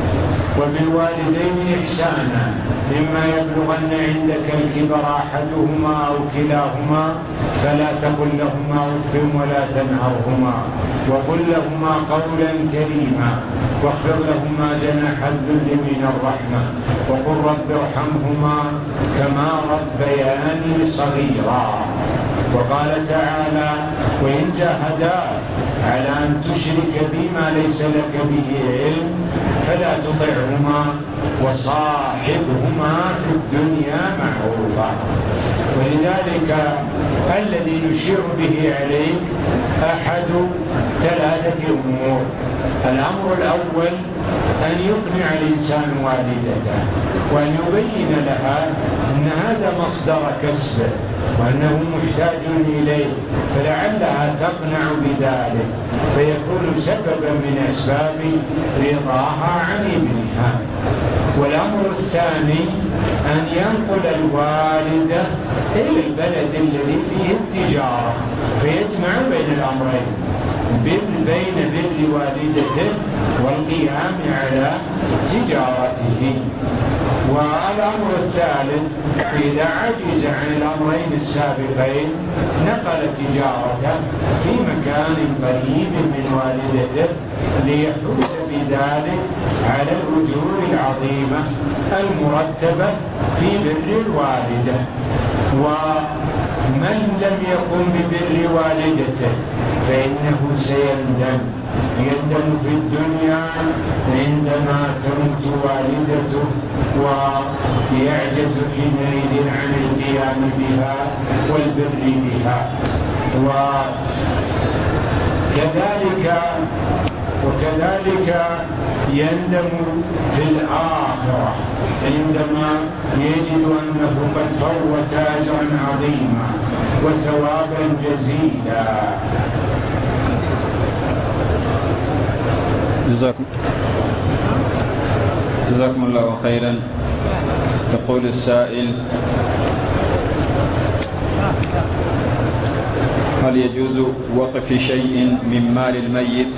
إما يبلغن عندك الكبر أحدهما أو كلاهما فلا تقل لهما أف ولا تنهرهما وقل لهما قولا كريما واخفض لهما جناح الذل من الرحمة وقل رب ارحمهما كما ربياني صغيرا. وقال تعالى وإن جاهداك على أن تشرك بما ليس لك به علم فلا تطعهما وصاحبهما في الدنيا معروفا. ولذلك الذي يشير به عليك أحد 3 أمور. الأمر الأول أن يقنع الإنسان والدته وأن يبين لها أن هذا مصدر كسبه وأنه محتاج إليه، فلعلها تقنع بذلك فيكون سببا من أسباب رضاها عن ابنها. والأمر الثاني أن ينقل الوالدة إلى البلد الذي فيه التجارة فيجمع بين الأمرين، بين بر والدته والقيام على تجارته. والأمر الثالث إذا عجز عن الأمرين السابقين نقل تجارته في مكان قريب من والدته ليحوز بذلك على الأجور العظيمة المرتبة في بر الوالدة. ومن لم يقم ببر والدته فإنه سيندم في الدنيا عندما تموت والدته ويعجز حينئذ عن القيام بها والبر بها. وكذلك يندم في الآخرة عندما يجد أنه قد فوت أجرا عظيما وثوابا جزيلا. جزاكم الله خيرا. يقول السائل: هل يجوز وقف شيء من مال الميت؟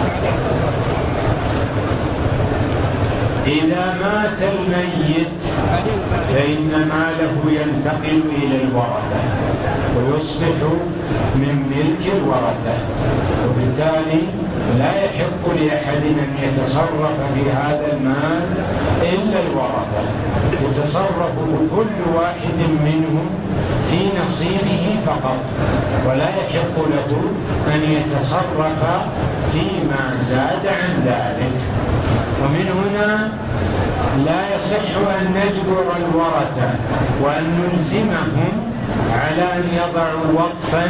إذا مات الميت فإن ماله ينتقل إلى الورثة ويصبح من ملك الورثة، وبالتالي لا يحق لأحد أن يتصرف في هذا المال إلا الورثة، يتصرف كل واحد منهم في نصيبه فقط، ولا يحق له أن يتصرف فيما زاد عن ذلك. ومن هنا لا يصح أن نجبر الورثة وأن نلزمهم على أن يضعوا وقفا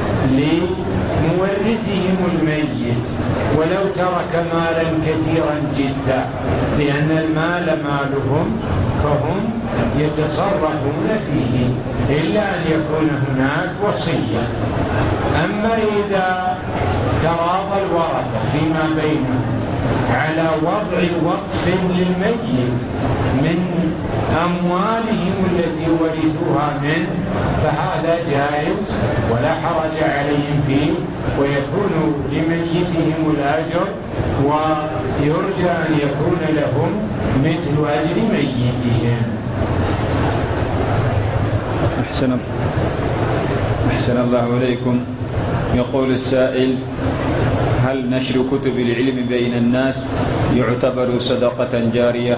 لمورثهم الميت ولو ترك مالا كثيرا جدا، لأن المال مالهم فهم يتصرفون فيه إلا أن يكون هناك وصية. أما إذا تراضى الورثة فيما بينهم على وضع وقف للميت من أموالهم التي ورثوها منه فهذا جائز ولا حرج عليهم فيه، ويكون لميتهم الأجر ويرجى أن يكون لهم مثل أجر ميتهم. أحسن الله إليكم. يقول السائل: هل نشر كتب العلم بين الناس يعتبر صدقة جارية؟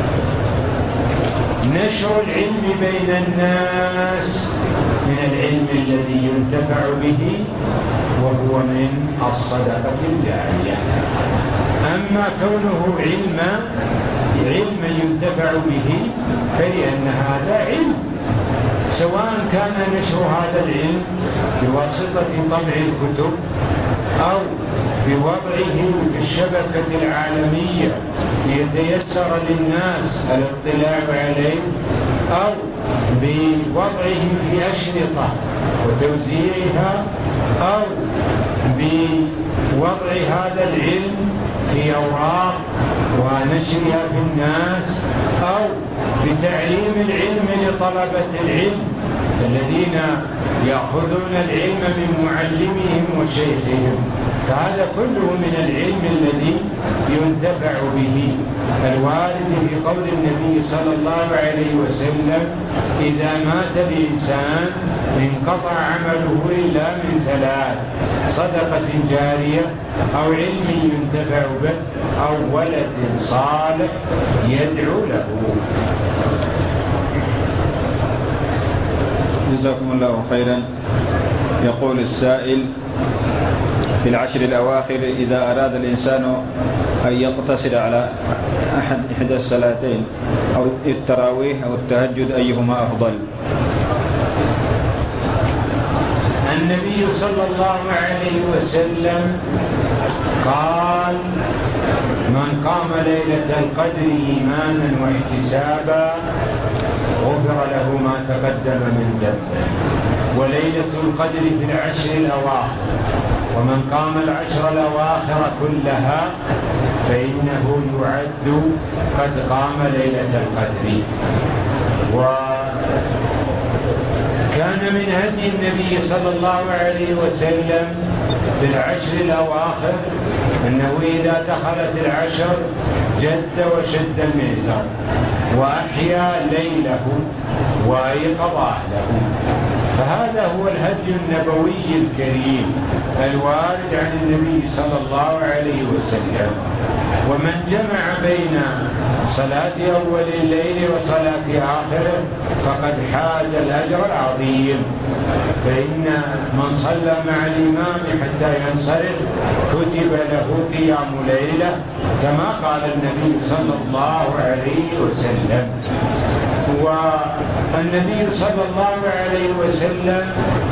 نشر العلم بين الناس من العلم الذي ينتفع به وهو من الصدقة الجارية. أما كونه علم ينتفع به فلأن هذا علم، سواء كان نشر هذا العلم بواسطة طبع الكتب أو بوضعه في الشبكة العالمية ليتيسر للناس الاطلاع عليه، أو بوضعه في أشرطة وتوزيعها، أو بوضع هذا العلم في أوراق ونشرها في الناس، أو بتعليم العلم لطلبة العلم الذين يأخذون العلم من معلمهم وشيخهم، فهذا كله من العلم الذي ينتفع به. الوارد في قول النبي صلى الله عليه وسلم: إذا مات الإنسان انقطع عمله إلا من ثلاث: صدقة جارية، أو علم ينتفع به، أو ولد صالح يدعو له. جزاكم الله خيرا. يقول السائل: في العشر الأواخر إذا أراد الإنسان أن يقتصر على إحدى الصلاتين أو التراويح أو التهجد أيهما أفضل؟ النبي صلى الله عليه وسلم قال: من قام ليلة القدر إيمانا واحتسابا غفر له ما تقدم من ذنبه. وليلة القدر في العشر الأواخر، ومن قام العشر الأواخر كلها فإنه يعد قد قام ليلة القدر. وكان من هدي النبي صلى الله عليه وسلم في العشر الأواخر أنه إذا دخلت العشر جد وشد المئزر وأحيا ليله وأيقظ أهله. فهذا هو الهدي النبوي الكريم الوارد عن النبي صلى الله عليه وسلم. ومن جمع بين صلاة أول الليل وصلاة آخره فقد حاز الأجر العظيم، فإن من صلى مع الإمام حتى ينصرف كتب له قيام ليلة كما قال النبي صلى الله عليه وسلم. والنبي صلى الله عليه وسلم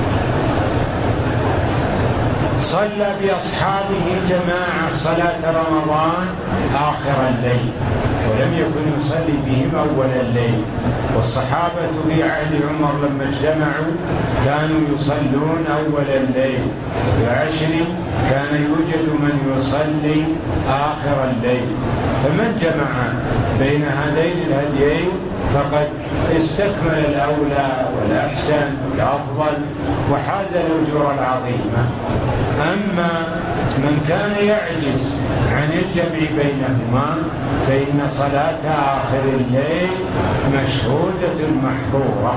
صلى بأصحابه جماعة صلاة رمضان آخر الليل، ولم يكن يصلي بهم أول الليل. والصحابة في عهد عمر لما اجتمعوا كانوا يصلون أول الليل، في عشر كان يوجد من يصلي آخر الليل. فمن جمع بين هذين الهديين فقد استكمل الأولى والأحسن والأفضل وحاز الأجور العظيمة. أما من كان يعجز عن الجمع بينهما فإن صلاة آخر الليل مشهودة محظورة.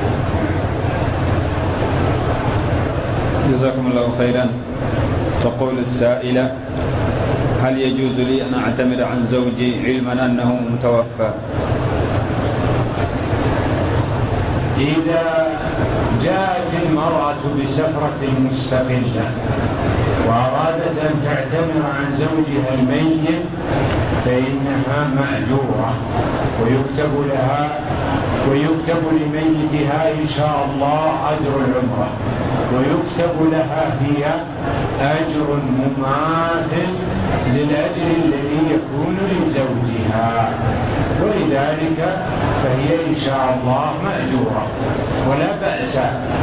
جزاكم الله خيرا. تقول السائلة: هل يجوز لي أن أعتمر عن زوجي علما أنه متوفى؟ إذا جاءت المرأة بسفرة مستقلة وأرادت أن تعتمر عن زوجها الميت فإنها مأجورة ويكتب لميتها إن شاء الله أجر العمرة، ويكتب لها هي أجر مماثل للأجر الذي يكون لزوجها، ولذلك فهي إن شاء الله مأجورة. ولا بأس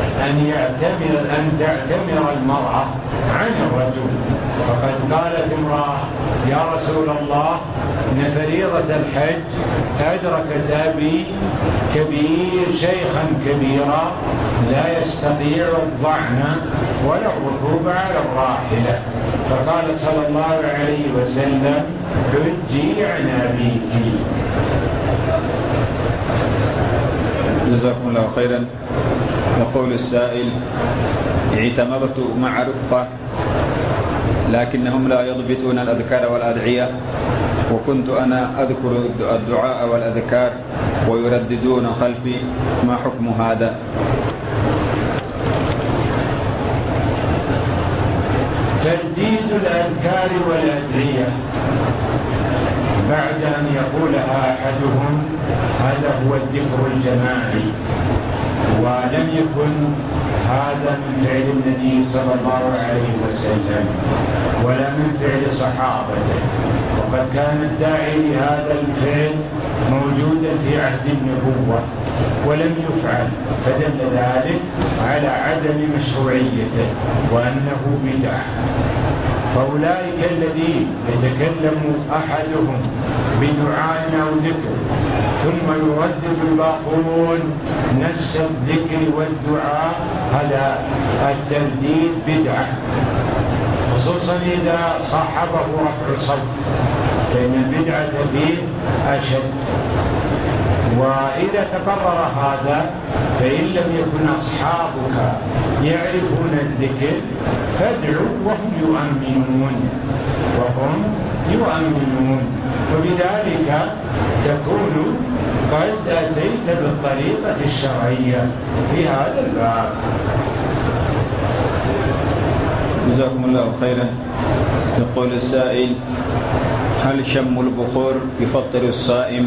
أن تعتمر المرأة عن الرجل. فقد قالت امرأة: يا رسول الله، إن فريضة الحج أدركت أبي كبير شيخا كبيرا لا يستطيع الضعن ولا الركوب على الراحلة. فقال صلى الله عليه وسلم: حجي عن أبيك. جزاكم الله خيرا. يقول السائل: اعتمرت مع رفقة لكنهم لا يضبطون الأذكار والأدعية، وكنت أنا أذكر الدعاء والأذكار ويرددون خلفي، ما حكم هذا؟ ترديد الأذكار والأدعية بعد أن يقولها أحدهم هذا هو الذكر الجماعي، ولم يكن هذا من فعل النبي صلى الله عليه وسلم ولا من فعل صحابته، وقد كان الداعي لهذا الفعل موجودا في عهد النبوة ولم يفعل، فدل ذلك على عدم مشروعيته وأنه بدعة. فأولئك الذين يتكلم أحدهم بدعاء أو ذكر ثم يردد الباقون نفس الذكر والدعاء، هذا الترديد بدعة، خصوصا إذا صاحبه رفع صوت، فإن البدعة فيه أشد. وإذا تقرر هذا فإن لم يكن أصحابك يعرفون الذكر فادعوا وهم يؤمنون، وبذلك تكون قد أتيت بالطريقة الشرعية في هذا الباب. جزاكم الله خيرا. يقول السائل: هل شم البخور يفطر الصائم؟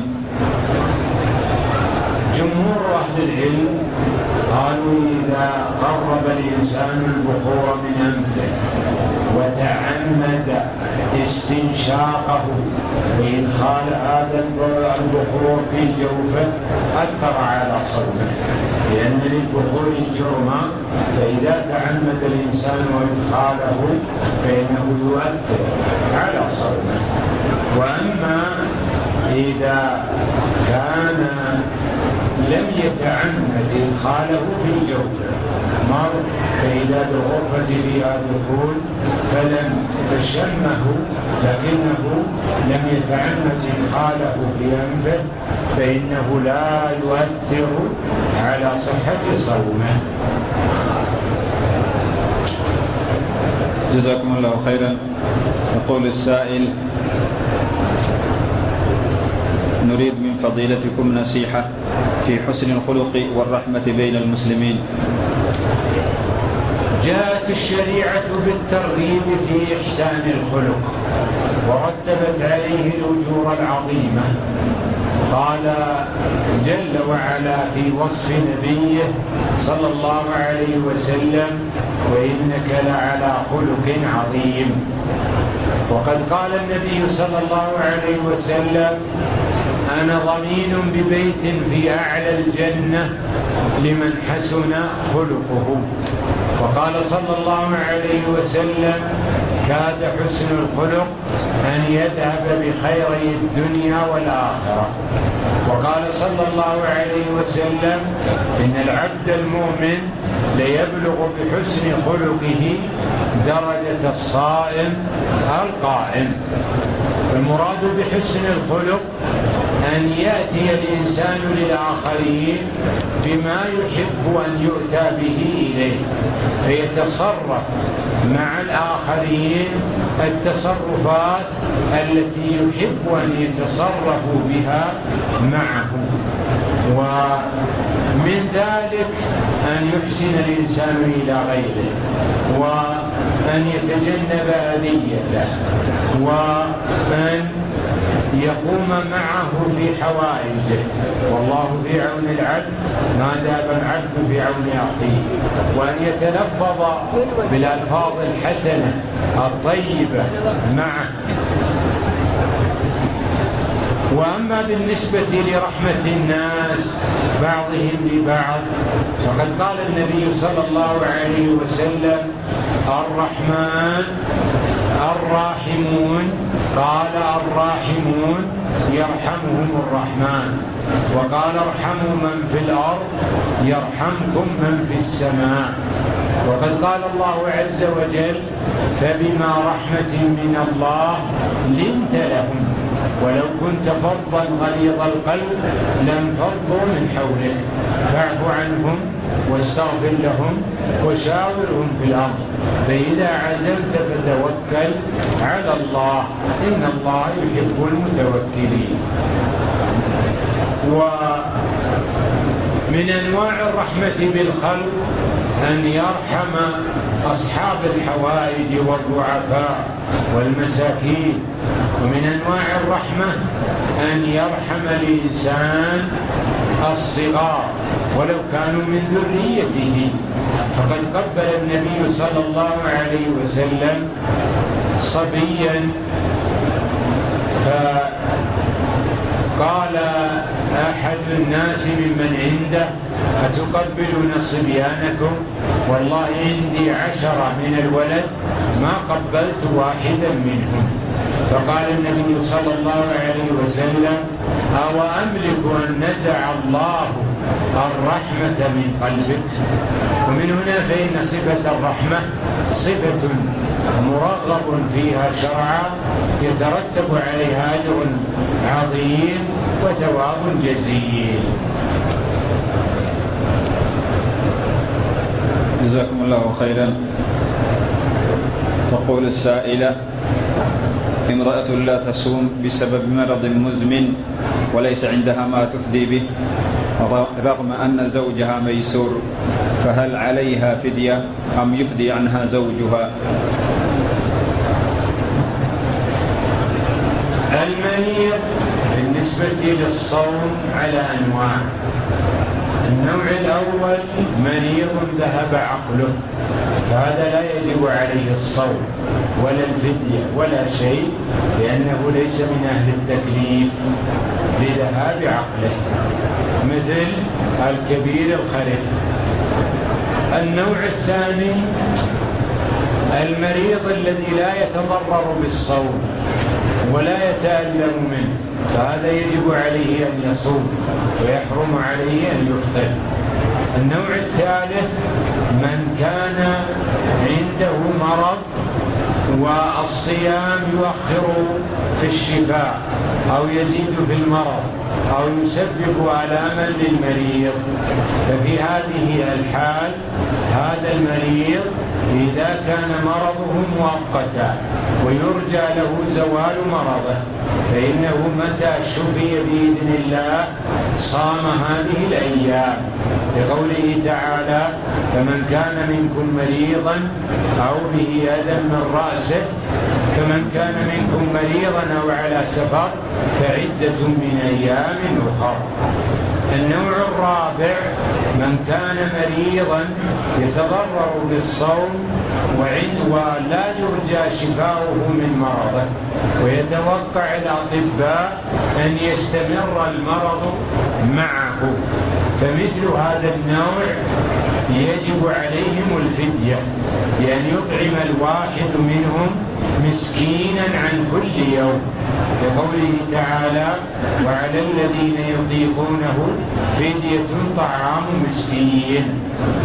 جمهور أهل العلم قالوا إذا قرب الإنسان البخور من أنفه وتعمد استنشاقه وإدخال هذا البخور في جوفه أثر على صومه، لأن للبخور جرما، فإذا تعمد الإنسان وإدخاله فإنه يؤثر على صومه. وأما إذا كان لم يتعمد إدخاله في جوفه فإذا بالغرفة فيها دخول فلم تشمه لكنه لم يتعمد إدخاله في أنفه فإنه لا يؤثر على صحة صومه. جزاكم الله خيرا. يقول السائل: نريد من فضيلتكم نصيحة في حسن الخلق والرحمة بين المسلمين. جاءت الشريعة بالترغيب في إحسان الخلق ورتبت عليه الأجور العظيمة. قال جل وعلا في وصف نبيه صلى الله عليه وسلم: وإنك لعلى خلق عظيم. وقد قال النبي صلى الله عليه وسلم: أنا ضمين ببيت في أعلى الجنة لمن حسن خلقه. وقال صلى الله عليه وسلم: كاد حسن الخلق أن يذهب بخيري الدنيا والآخرة. وقال صلى الله عليه وسلم إن العبد المؤمن ليبلغ بحسن خلقه درجة الصائم القائم. المراد بحسن الخلق أن يأتي الإنسان للآخرين بما يحب أن يؤتى به إليه، فيتصرف مع الآخرين التصرفات التي يحب أن يتصرفوا بها معه. ومن ذلك أن يحسن الإنسان إلى غيره، وأن يتجنب أذيته، وأن يقوم معه في حوائجه. والله في عون العبد ما دام العبد في عون أخيه. وأن يتلفظ بالألفاظ الحسنة الطيبة معه. وأما بالنسبة لرحمة الناس بعضهم ببعض فقد قال النبي صلى الله عليه وسلم الراحمون قال الراحمون يرحمهم الرحمن، وقال ارحموا من في الأرض يرحمكم من في السماء. وقد قال الله عز وجل فبما رحمة من الله لنت لهم ولو كنت فظا غليظ القلب لانفضوا من حولك فاعف عنهم واستغفر لهم وشاورهم في الأمر فإذا عزمت فتوكل على الله إن الله يحب المتوكلين. ومن أنواع الرحمة بالخلق أن يرحم أصحاب الحوائج والضعفاء والمساكين. ومن أنواع الرحمة أن يرحم الإنسان الصغار ولو كانوا من ذريته. فقد قبل النبي صلى الله عليه وسلم صبيا فقال أحد الناس ممن عنده أتقبلون صبيانكم؟ والله عندي 10 من الولد ما قبلت واحدا منهم. فقال النبي صلى الله عليه وسلم أو أملك أن نزع الله الرحمة من قلبك؟ ومن هنا فإن صفة الرحمة صفة مرغب فيها شرعا يترتب عليها أجر عظيم وثواب جزيل. جزاكم الله خيرا. تقول السائلة امرأة لا تصوم بسبب مرض مزمن وليس عندها ما تفدي به رغم أن زوجها ميسور، فهل عليها فدية أم يفدي عنها زوجها؟ المريض بالنسبة للصوم على أنواع. النوع الأول مريض ذهب عقله، فهذا لا يجب عليه الصوم ولا الفدية ولا شيء لأنه ليس من أهل التكليف لذهاب عقله مثل الكبير الخرف. النوع الثاني المريض الذي لا يتضرر بالصوم ولا يتألم منه، فهذا يجب عليه أن يصوم ويحرم عليه أن يفطر. النوع الثالث من كان عنده مرض والصيام يؤخر في الشفاء أو يزيد في المرض أو يسبب آلاما للمريض، ففي هذه الحال هذا المريض إذا كان مرضه مؤقتا ويرجى له زوال مرضه فإنه متى شفي بإذن الله صام هذه الأيام، لقوله تعالى فمن كان منكم مريضا أو به أذى من رأسه فمن كان منكم مريضا أو على سفر فعدة من أيام أخر. النوع الرابع من كان مريضا يتضرر بالصوم ولا يرجى شفاؤه من مرضه ويتوقع الأطباء أن يستمر المرض معه، فمثل هذا النوع يجب عليهم الفدية بأن يطعم الواحد منهم مسكينا عن كل يوم، لقوله تعالى: وعلى الذين يطيقونه فدية طعام مسكين.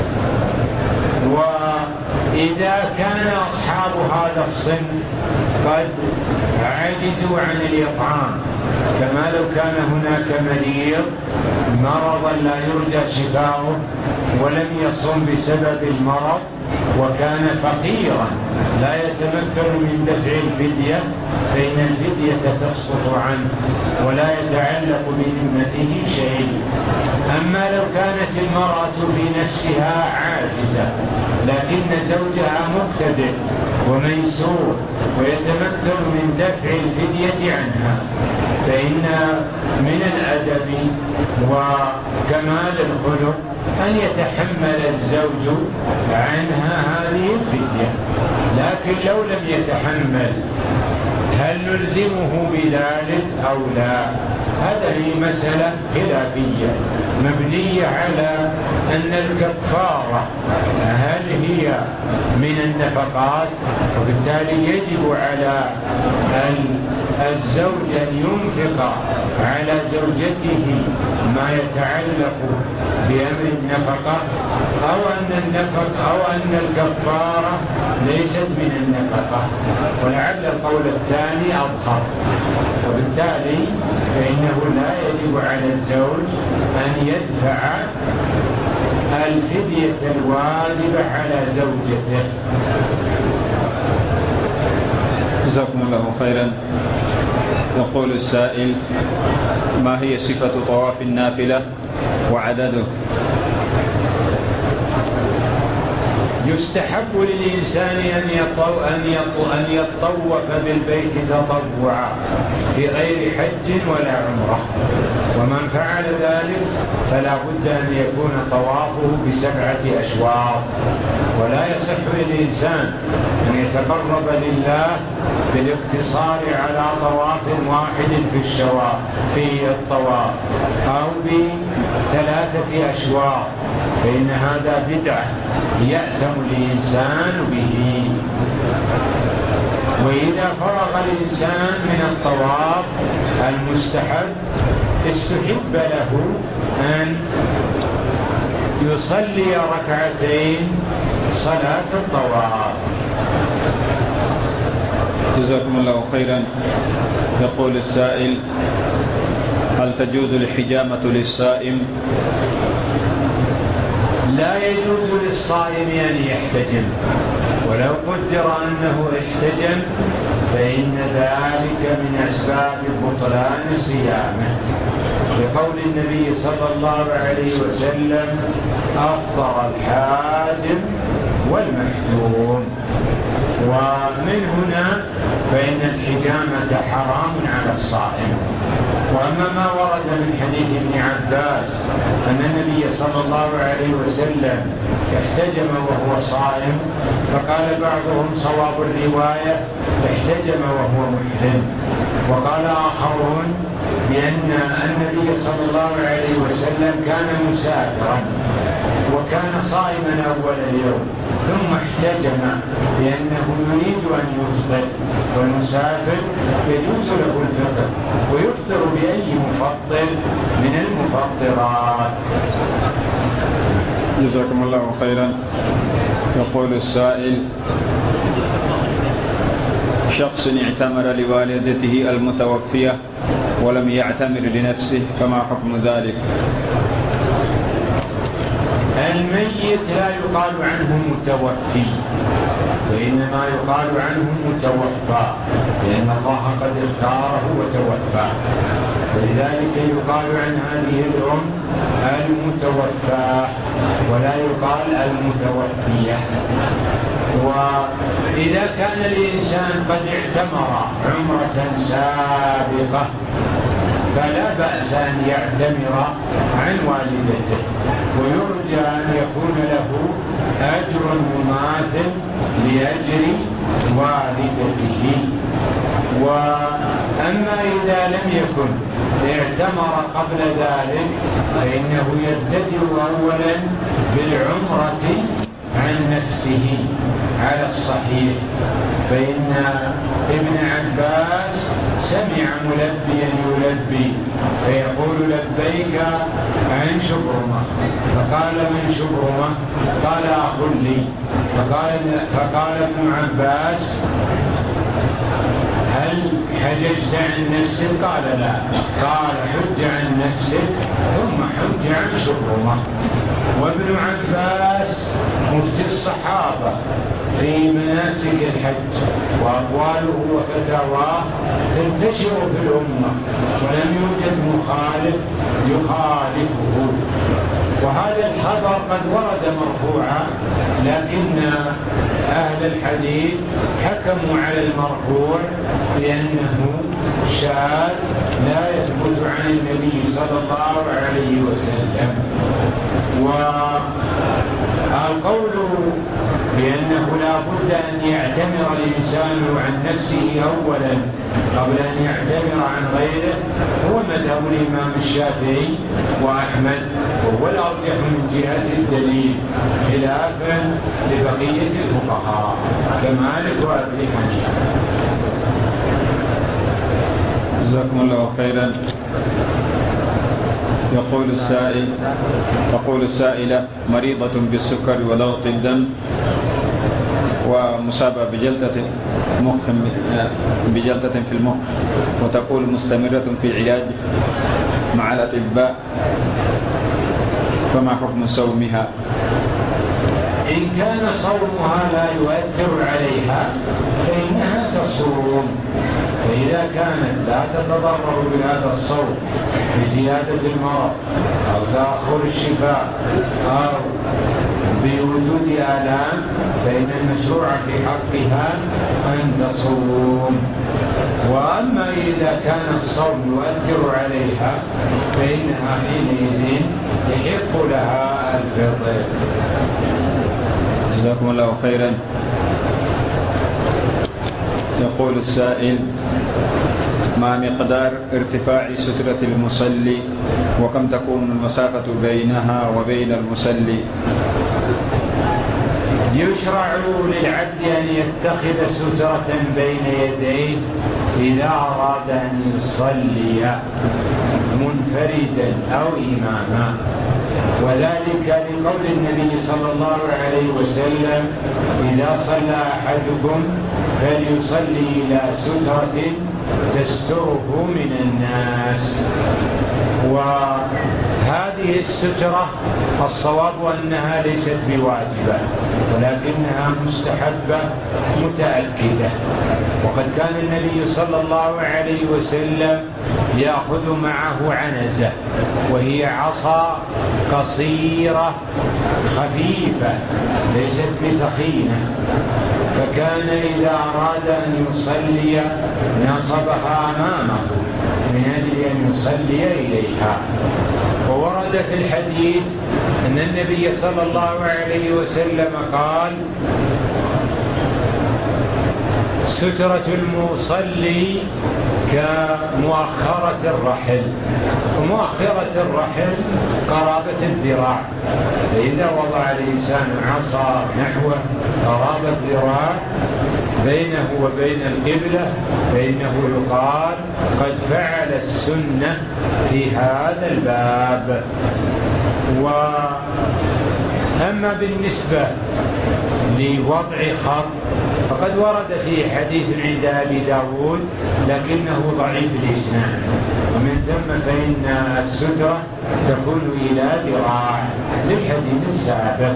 وإذا كان أصحاب هذا الصنف قد عجزوا عن الإطعام، كما لو كان هناك مريض مرضا لا يرجى شفاؤه ولم يصم بسبب المرض وكان فقيرا لا يتمكن من دفع الفدية، فإن الفدية تسقط عنه ولا يتعلق بذمته شيء. أما لو كانت المرأة في نفسها عاجزة لكن زوجها مقتدر وميسور ويتمكن من دفع الفدية عنها، فإن من الأدب وكمال الخلق أن يتحمل الزوج عنها هذه الفدية. لكن لو لم يتحمل هل نلزمه بذلك أو لا؟ هذه مسألة خلافية مبنية على أن الكفارة هل هي من النفقات، وبالتالي يجب على الزوج أن ينفق على زوجته ما يتعلق بأمر النفقة، أو أن الكفارة ليست من النفقة، ولعل القول الثاني أظهر. وبالتالي فإنه لا يجب على الزوج أن يدفع الفدية الواجبة على زوجته. جزاكم الله خيرا. يقول السائل: ما هي صفة طواف النافلة وعدده؟ يستحب للإنسان أن يطوف بالبيت تطوعا في غير حج ولا عمرة، ومن فعل ذلك فلا بد أن يكون طوافه ب7 أشواط. ولا يصح للإنسان أن يتقرب لله بالاقتصار على طواف واحد في الطواف أو ب3 أشواط، فإن هذا بدعة يأثم الإنسان به. وإذا فرغ الإنسان من الطواف المستحب استحب له أن يصلي 2 صلاة الطواف. جزاكم الله خيرا. يقول السائل: هل تجوز الحجامة للصائم؟ لا يجوز للصائم أن يحتجم، ولو قدر أنه احتجم فإن ذلك من أسباب بطلان صيامه، لقول النبي صلى الله عليه وسلم: أفطر الحاجم والمحجوم. ومن هنا فإن الحجامة حرام على الصائم. وأما ما ورد من حديث ابن عباس أن النبي صلى الله عليه وسلم احتجم وهو صائم، فقال بعضهم صواب الرواية احتجم وهو محرم، وقال آخرون بأن النبي صلى الله عليه وسلم كان مسافرا وكان صائما أول اليوم ثم احتجم لأنه يريد أن يفطر، والمسافر يجوز له الفطر ويفطر بأي مفطر من المفطرات. جزاكم الله خيرا. يقول السائل: شخص اعتمر لوالدته المتوفية ولم يعتمر لنفسه، فما حكم ذلك؟ الميت لا يقال عنه متوفي، وإنما يقال عنه متوفى، لأن الله قد اختاره وتوفاه، ولذلك يقال عن هذه الأم المتوفى ولا يقال المتوفية. وإذا كان الإنسان قد اعتمر عمرة سابقة فلا بأس أن يعتمر عن والدته، ويرجى أن يكون له أجر مماثل لأجر والدته. وأما إذا لم يكن اعتمر قبل ذلك فإنه يبتدئ أولا بالعمرة عن نفسه على الصحيح، فإن ابن عباس سمع ملبيا يلبي فيقول لبيك عن شبرمة، فقال من شبرمة؟ قال أخ لي. فقال ابن عباس هل حججت عن نفسك؟ قال لا. قال حج عن نفسك ثم حج عن شبرمة. وابن عباس مفتي الصحابة في مناسك الحج، وأقواله وفتاواه تنتشر في الأمة ولم يوجد مخالف يخالفه. وهذا الخبر قد ورد مرفوعا، لكن أهل الحديث حكموا على المرفوع بأنه شاذ لا يثبت عن النبي صلى الله عليه وسلم. والقول بأنه لا بد أن يعتمر الإنسان عن نفسه أولا قبل أن يعتمر عن غيره هو مذهب الإمام الشافعي وأحمد، وهو الأرجح من جهة الدليل خلافا لبقية الفقهاء كمالك وأبي حنيفة. جزاكم الله خيرا. تقول السائلة مريضة بالسكر وضغط الدم ومصابة بجلطة في المخ، وتقول مستمرة في علاج مع الأطباء، فما حكم صومها؟ إن كان صومها لا يؤثر عليها فإنها تصوم، فإذا كانت لا تتضرر بهذا الصوم بزيادة المرض أو تأخر الشفاء أو بوجود آلام فإن المشروع في حقها أن تصوم. وأما إذا كان الصوم يؤثر عليها فإنها حينئذ يحق لها الفطر. جزاكم الله خيرا. يقول السائل ما مقدار ارتفاع سترة المصلي وكم تكون المسافة بينها وبين المصلي؟ يشرع للعبد أن يتخذ سترة بين يديه إذا أراد أن يصلي منفردا أو إماما، وذلك لقول النبي صلى الله عليه وسلم إذا صلى أحدكم فليصلي إلى سترة تستره من الناس. وهذه السترة الصواب أنها ليست بواجبة ولكنها مستحبة متأكدة، وقد كان النبي صلى الله عليه وسلم يأخذ معه عنزة وهي عصا قصيرة خفيفة ليست بثخينة، فكان إذا أراد أن يصلي نصبها أمامه من أجل أن يصلي إليها. وورد في الحديث أن النبي صلى الله عليه وسلم قال سترة المصلي كمؤخرة الرحل، ومؤخرة الرحل قرابة الذراع، فإذا وضع الإنسان عصا نحو قرابة ذراع بينه وبين القبلة فإنه يقال قد فعل السنة في هذا الباب. وأما بالنسبة لوضع خط فقد ورد في حديث عند أبي داود لكنه ضعيف الإسناد، ومن ثم فإن السترة تكون إلى ذراع للحديث السابق.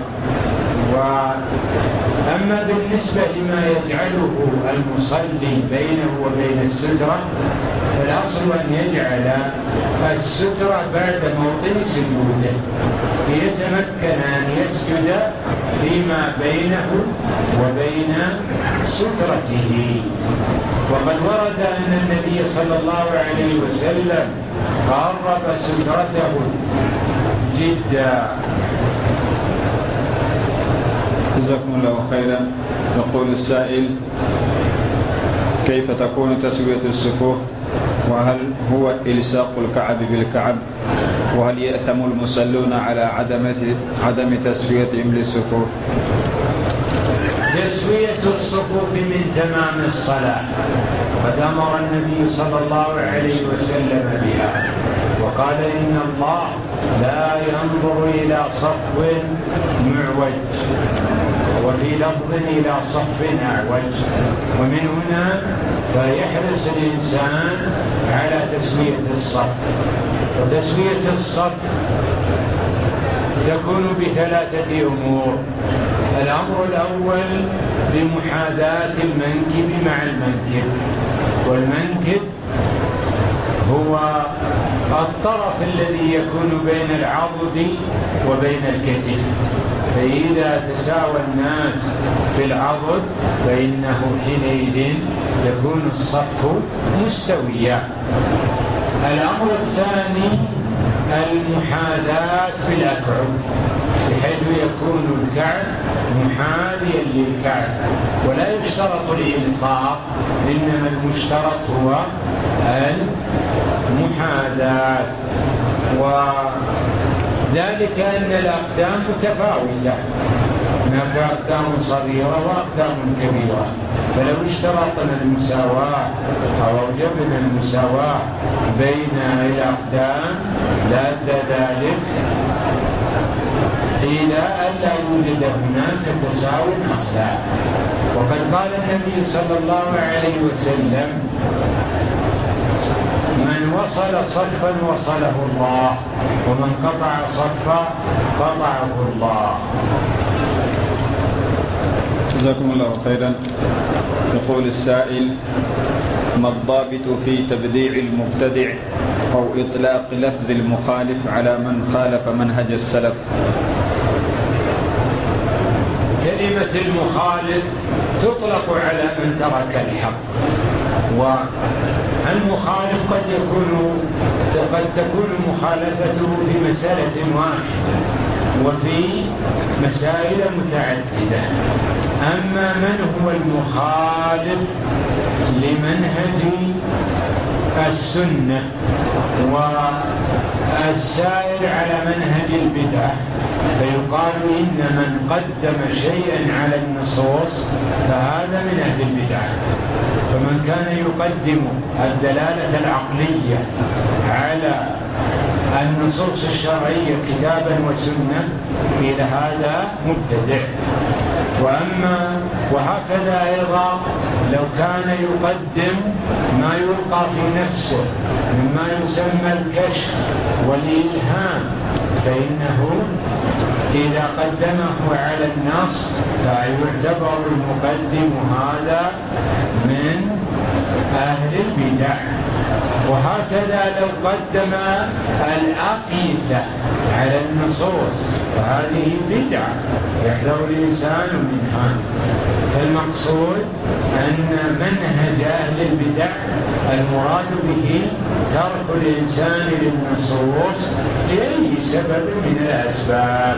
وأما بالنسبة لما يجعله المصلي بينه وبين السترة فالأصل أن يجعل السترة بعد موطن سجوده ليتمكن أن يسجد فيما بينه وبين سترته. وقد ورد أن النبي صلى الله عليه وسلم قرب سترته جدا. جزاكم الله خيرا. يقول السائل كيف تكون تسوية الصفوف وهل هو إلصاق الكعب بالكعب؟ وهل يأثم المصلون على عدم تسويتهم للصفوف؟ تسوية الصفوف من تمام الصلاة، قد أمر النبي صلى الله عليه وسلم بها، وقال إن الله لا ينظر إلى صف معوج، وفي لفظ إلى صف أعوج. ومن هنا فيحرص الإنسان على تسوية الصف. وتسوية الصف تكون بثلاثة أمور. الأمر الأول بمحاذاة المنكب مع المنكب، والمنكب هو الطرف الذي يكون بين العضد وبين الكتف، فإذا تساوى الناس في العضد فإنه حينئذ يكون الصف مستويا. الأمر الثاني المحاذاة في الأكعب، بحيث يكون الكعب محاذيا للكعب، ولا يشترط الإلصاق، إنما المشترط هو المحاذاة. وذلك أن الأقدام متفاوتة، هناك أقدام صغيرة وأقدام كبيرة، فلو اشترطنا المساواة أو أوجبنا المساواة بين الأقدام لأدى ذلك إلى أن لا يوجد هناك تساوي أصلا. وقد قال النبي صلى الله عليه وسلم: من وصل صفا وصله الله، ومن قطع صفا قطعه الله. جزاكم الله خيرا. يقول السائل: ما الضابط في تبديع المبتدع أو إطلاق لفظ المخالف على من خالف منهج السلف؟ كلمة المخالف تطلق على من ترك الحق، والمخالف قد تكون مخالفته في مسألة واحدة وفي مسائل متعددة. أما من هو المخالف لمنهج السنة والسائر على منهج البدع فيقال إن من قدم شيئا على النصوص فهذا من أهل البدع. فمن كان يقدم الدلالة العقلية على النصوص الشرعية كتابا وسنة إلى هذا مبتدع. وهكذا أيضا لو كان يقدم ما يلقى في نفسه مما يسمى الكشف والإلهام فإنه إذا قدمه على النص فيعتبر المقدم هذا من أهل البدع. وهكذا لو قدم الأقيسة على النصوص فهذه بدعة يحذر الإنسان منها. فالمقصود أن منهج أهل البدع المراد به ترك الإنسان للنصوص لأي سبب من الأسباب.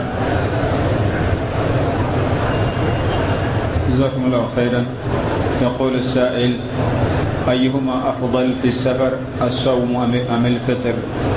جزاكم الله خيرا. يقول السائل: أيهما أفضل في السفر، الصوم أم الفطر؟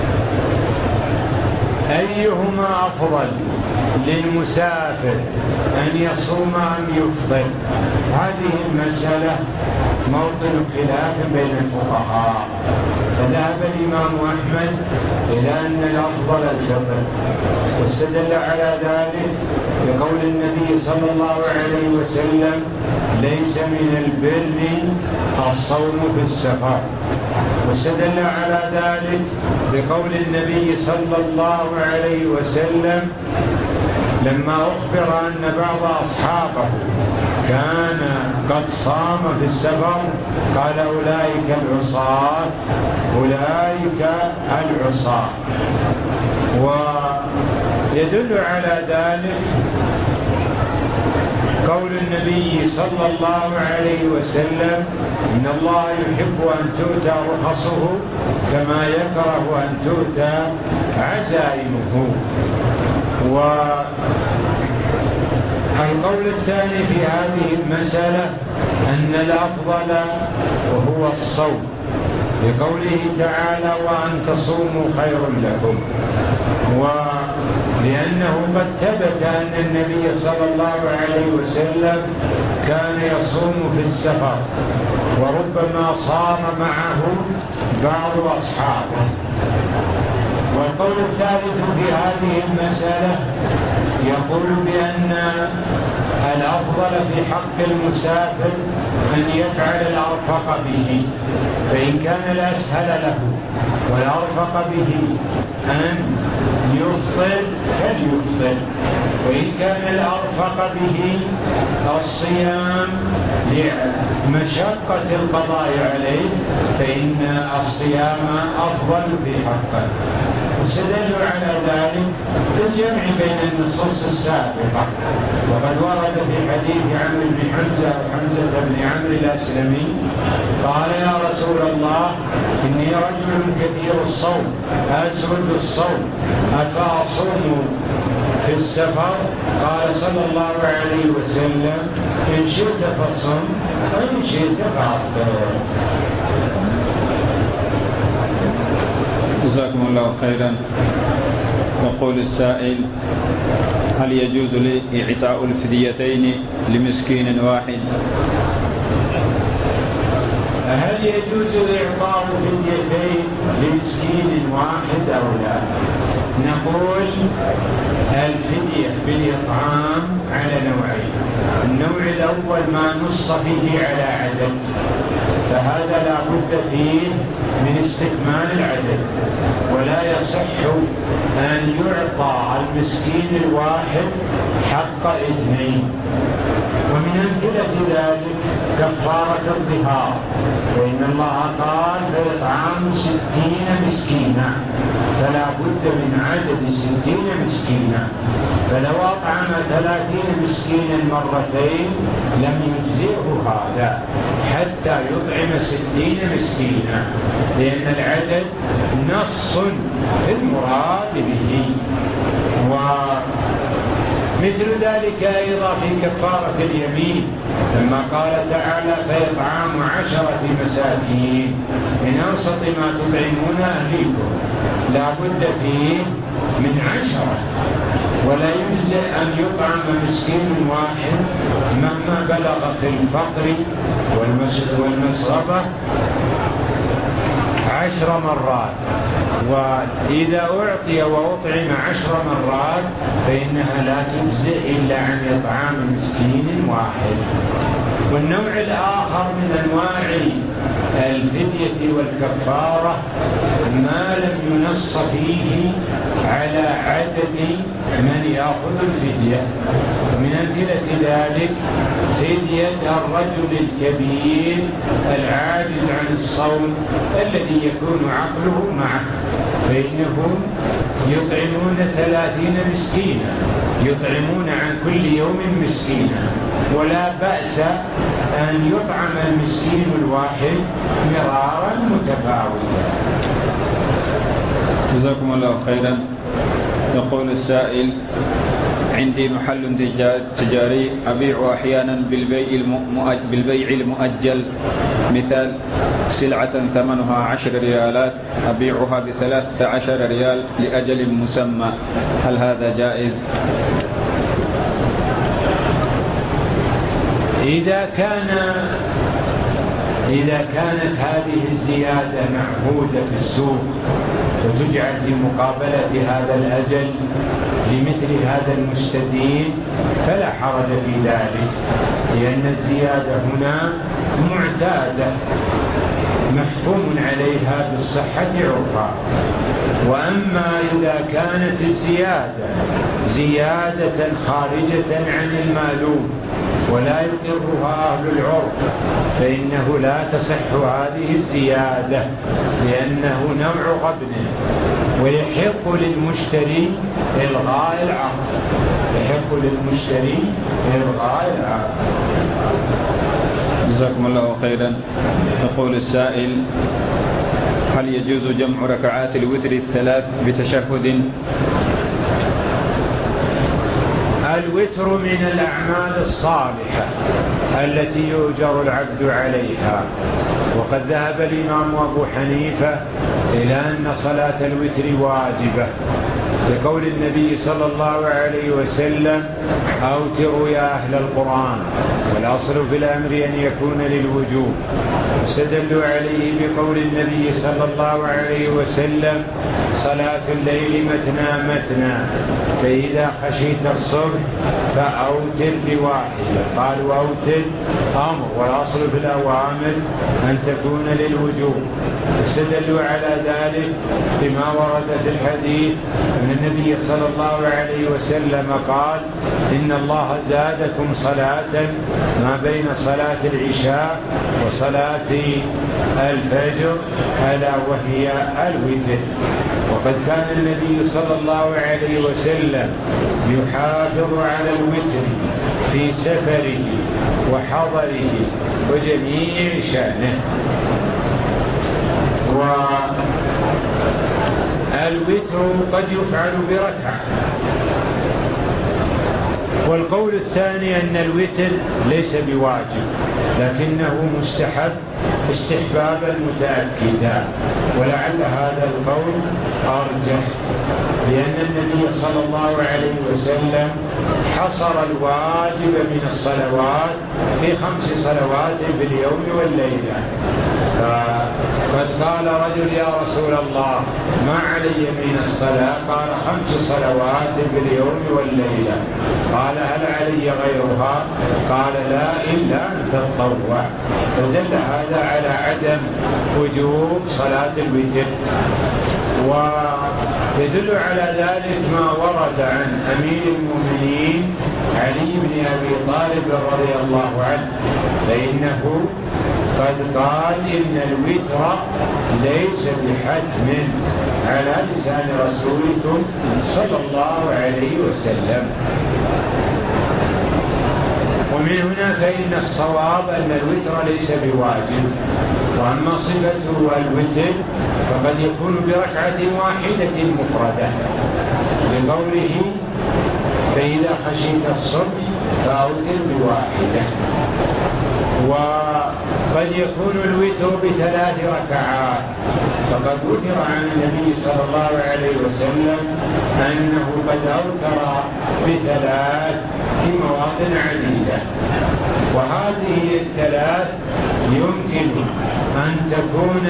أيهما أفضل للمسافر أن يصوم أم يفطر؟ هذه المسألة موطن خلاف بين الفقهاء، فذهب الإمام أحمد إلى أن الأفضل الفطر، واستدل على ذلك بقول النبي صلى الله عليه وسلم: ليس من البر الصوم في السفر. واستدل على ذلك بقول النبي صلى الله عليه وسلم لما أخبر أن بعض أصحابه كان قد صام في السفر قال: أولئك العصاة، أولئك العصاة. ويدل على ذلك قول النبي صلى الله عليه وسلم: إن الله يحب أن تؤتى رخصه كما يكره أن تؤتى عزائمه. والقول الثاني في هذه المسألة أن الأفضل وهو الصوم، لقوله تعالى وأن تصوموا خير لكم، ولأنه قد ثبت أن النبي صلى الله عليه وسلم كان يصوم في السفر، وربما صام معه بعض أصحابه. والقول الثالث في هذه المسألة يقول بأن الأفضل في حق المسافر أن يفعل الأرفق به، فإن كان الأسهل له والأرفق به أن يفطر فليفطر، وإن كان الأرفق به الصيام لمشقة القضاء عليه فإن الصيام أفضل في حقه. واستدلوا على ذلك بالجمع بين النصوص السابقة، وقد ورد في حديث عمرو بن حمزة وحمزة بن عمرو الأسلمي قال يا رسول الله إني رجل كثير الصوم أسرد الصوم أفأصوم في السفر؟ قال صلى الله عليه وسلم إن شئت فصم وإن شئت فأفطر. جزاكم الله خيرا. يقول السائل هل يجوز لي إعطاء الفديتين لمسكين واحد؟ هل يجوز إعطاء الفديتين لمسكين واحد أو لا؟ نقول الفدية بالإطعام على نوعين. النوع الأول ما نص فيه على عدد، فهذا لا بد فيه من استكمال العدد، ولا يصح أن يعطى المسكين الواحد حق اثنين. ومن أمثلة ذلك كفارة الظهار، فإن الله قال فإطعام 60 مسكينا، فلا بد من عدد 60 مسكينا، فلو أطعم 30 مسكينا مرتين لم يجزئه هذا حتى يطعم 60 مسكينا، لأن العدد نص في المراد به. مثل ذلك أيضا في كفارة اليمين لما قال تعالى فإطعام 10 مساكين من أوسط ما تطعمون أهليكم، لا بد فيه من 10، ولا يجزئ أن يطعم مسكين واحد مهما بلغ في الفقر والمسغبة 10 مرات، وإذا أعطي وأطعم 10 مرات فإنها لا تجزئ إلا عن إطعام مسكين واحد. والنوع الآخر من أنواع الفدية والكفارة ما لم ينص فيه على عدد من يأخذ الفدية. من أمثلة ذلك فدية الرجل الكبير العاجز عن الصوم الذي يكون عقله معه، فإنهم يطعمون 30 مسكينا، يطعمون عن كل يوم مسكينا، ولا بأس أن يطعم المسكين الواحد مرارا متفاوتا. جزاكم الله خيرا. يقول السائل عندي محل تجاري أبيع أحيانا بالبيع المؤجل، مثال سلعة ثمنها 10 ريالات أبيعها ب13 ريال لأجل مسمى، هل هذا جائز؟ إذا كانت هذه الزيادة معهودة في السوق وتجعل في مقابلة هذا الأجل لمثل هذا المستدين فلا حرج في ذلك، لأن الزيادة هنا معتادة محكوم عليها بالصحة عرفا. وأما إذا كانت الزيادة زيادة خارجة عن المعلوم ولا يقرها أهل العرف فإنه لا تصح هذه الزيادة، لأنه نوع غبن، ويحق للمشتري إلغاء العقد، يحق للمشتري إلغاء العقد. جزاكم الله خيرا. يقول السائل هل يجوز جمع ركعات الوتر 3 بتشهد؟ والوتر من الأعمال الصالحة التي يؤجر العبد عليها. وقد ذهب الإمام أبو حنيفة إلى أن صلاة الوتر واجبة لقول النبي صلى الله عليه وسلم: أوتروا يا أهل القرآن. والأصل في الأمر أن يكون للوجوب. واستدلوا عليه بقول النبي صلى الله عليه وسلم: صلاة الليل مثنى مثنى، فإذا خشيت الصبح فأوتر بواحدة. قالوا أوتر أمر، والأصل في الأوامر أن تكون للوجوب. استدلوا على ذلك بما ورد في الحديث أن النبي صلى الله عليه وسلم قال: إن الله زادكم صلاة ما بين صلاة العشاء وصلاة الفجر ألا وهي الوتر. وقد كان النبي صلى الله عليه وسلم يحافظ على الوتر في سفره وحضره وجميع شأنه. والوتر قد يفعل بركعة. والقول الثاني أن الوتر ليس بواجب لكنه مستحب استحبابا متأكدا، ولعل هذا القول أرجح، لأن النبي صلى الله عليه وسلم حصر الواجب من الصلوات في 5 صلوات في اليوم والليلة. فقد قال رجل: يا رسول الله ما علي من الصلاة؟ قال: 5 صلوات في اليوم والليلة. قال: هل علي غيرها؟ قال: لا إلا أن تتطوع. فدل هذا على عدم وجوب صلاة الوتر. ويدل على ذلك ما ورد عن أمير المؤمنين علي بن أبي طالب رضي الله عنه، فإنه قد قال: إن الوتر ليس بحتم على لسان رسولكم صلى الله عليه وسلم. ومن هنا فإن الصواب أن الوتر ليس بواجب. وأما صفته الوتر فقد يكون بركعة واحدة مفردة، لقوله: فإذا خشيت الصبح فأوتر بواحدة. وقد يكون الوتر ب3 ركعات، فقد وتر عن النبي صلى الله عليه وسلم أنه قد أوتر ب3 في مواطن عديدة. وهذه ال3 يمكن أن تكون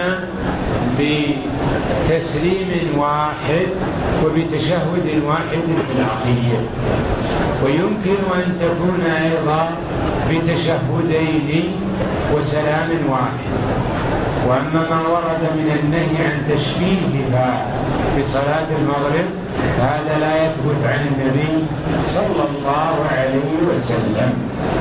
بتسليم واحد وبتشهد واحد في الأخير، ويمكن أن تكون أيضا بتشهدين وسلام واحد. وأما ما ورد من النهي عن تشبيهها بصلاة المغرب هذا لا يثبت عن النبي صلى الله عليه وسلم.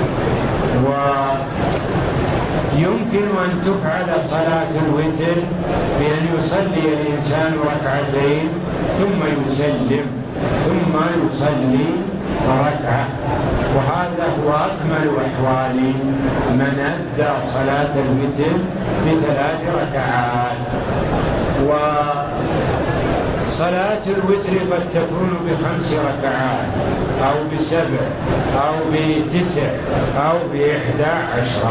ويمكن أن تفعل صلاة الوتر بأن يصلي الإنسان 2 ثم يسلم ثم يصلي 1، وهذا هو أكمل أحوال من أدى صلاة الوتر ب3 ركعات. وصلاة الوتر قد تكون ب5 ركعات أو ب7 أو ب9 أو ب11.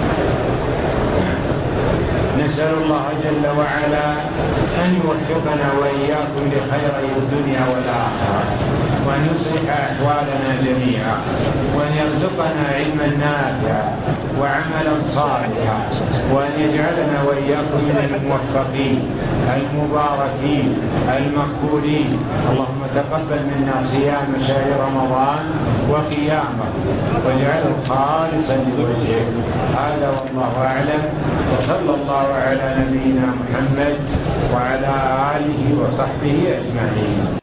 نسأل الله جل وعلا أن يوفقنا وإياكم لخيري الدنيا والآخرة، وأن يصلح أحوالنا جميعا، وأن يرزقنا علما نافعا وعملا صالحا، وأن يجعلنا وإياكم من الموفقين المباركين المقبولين. اللهم تقبل منا صيام شهر رمضان وقيامه واجعله خالصا لوجهك. هذا والله أعلم، وصلى الله على نبينا محمد وعلى آله وصحبه أجمعين.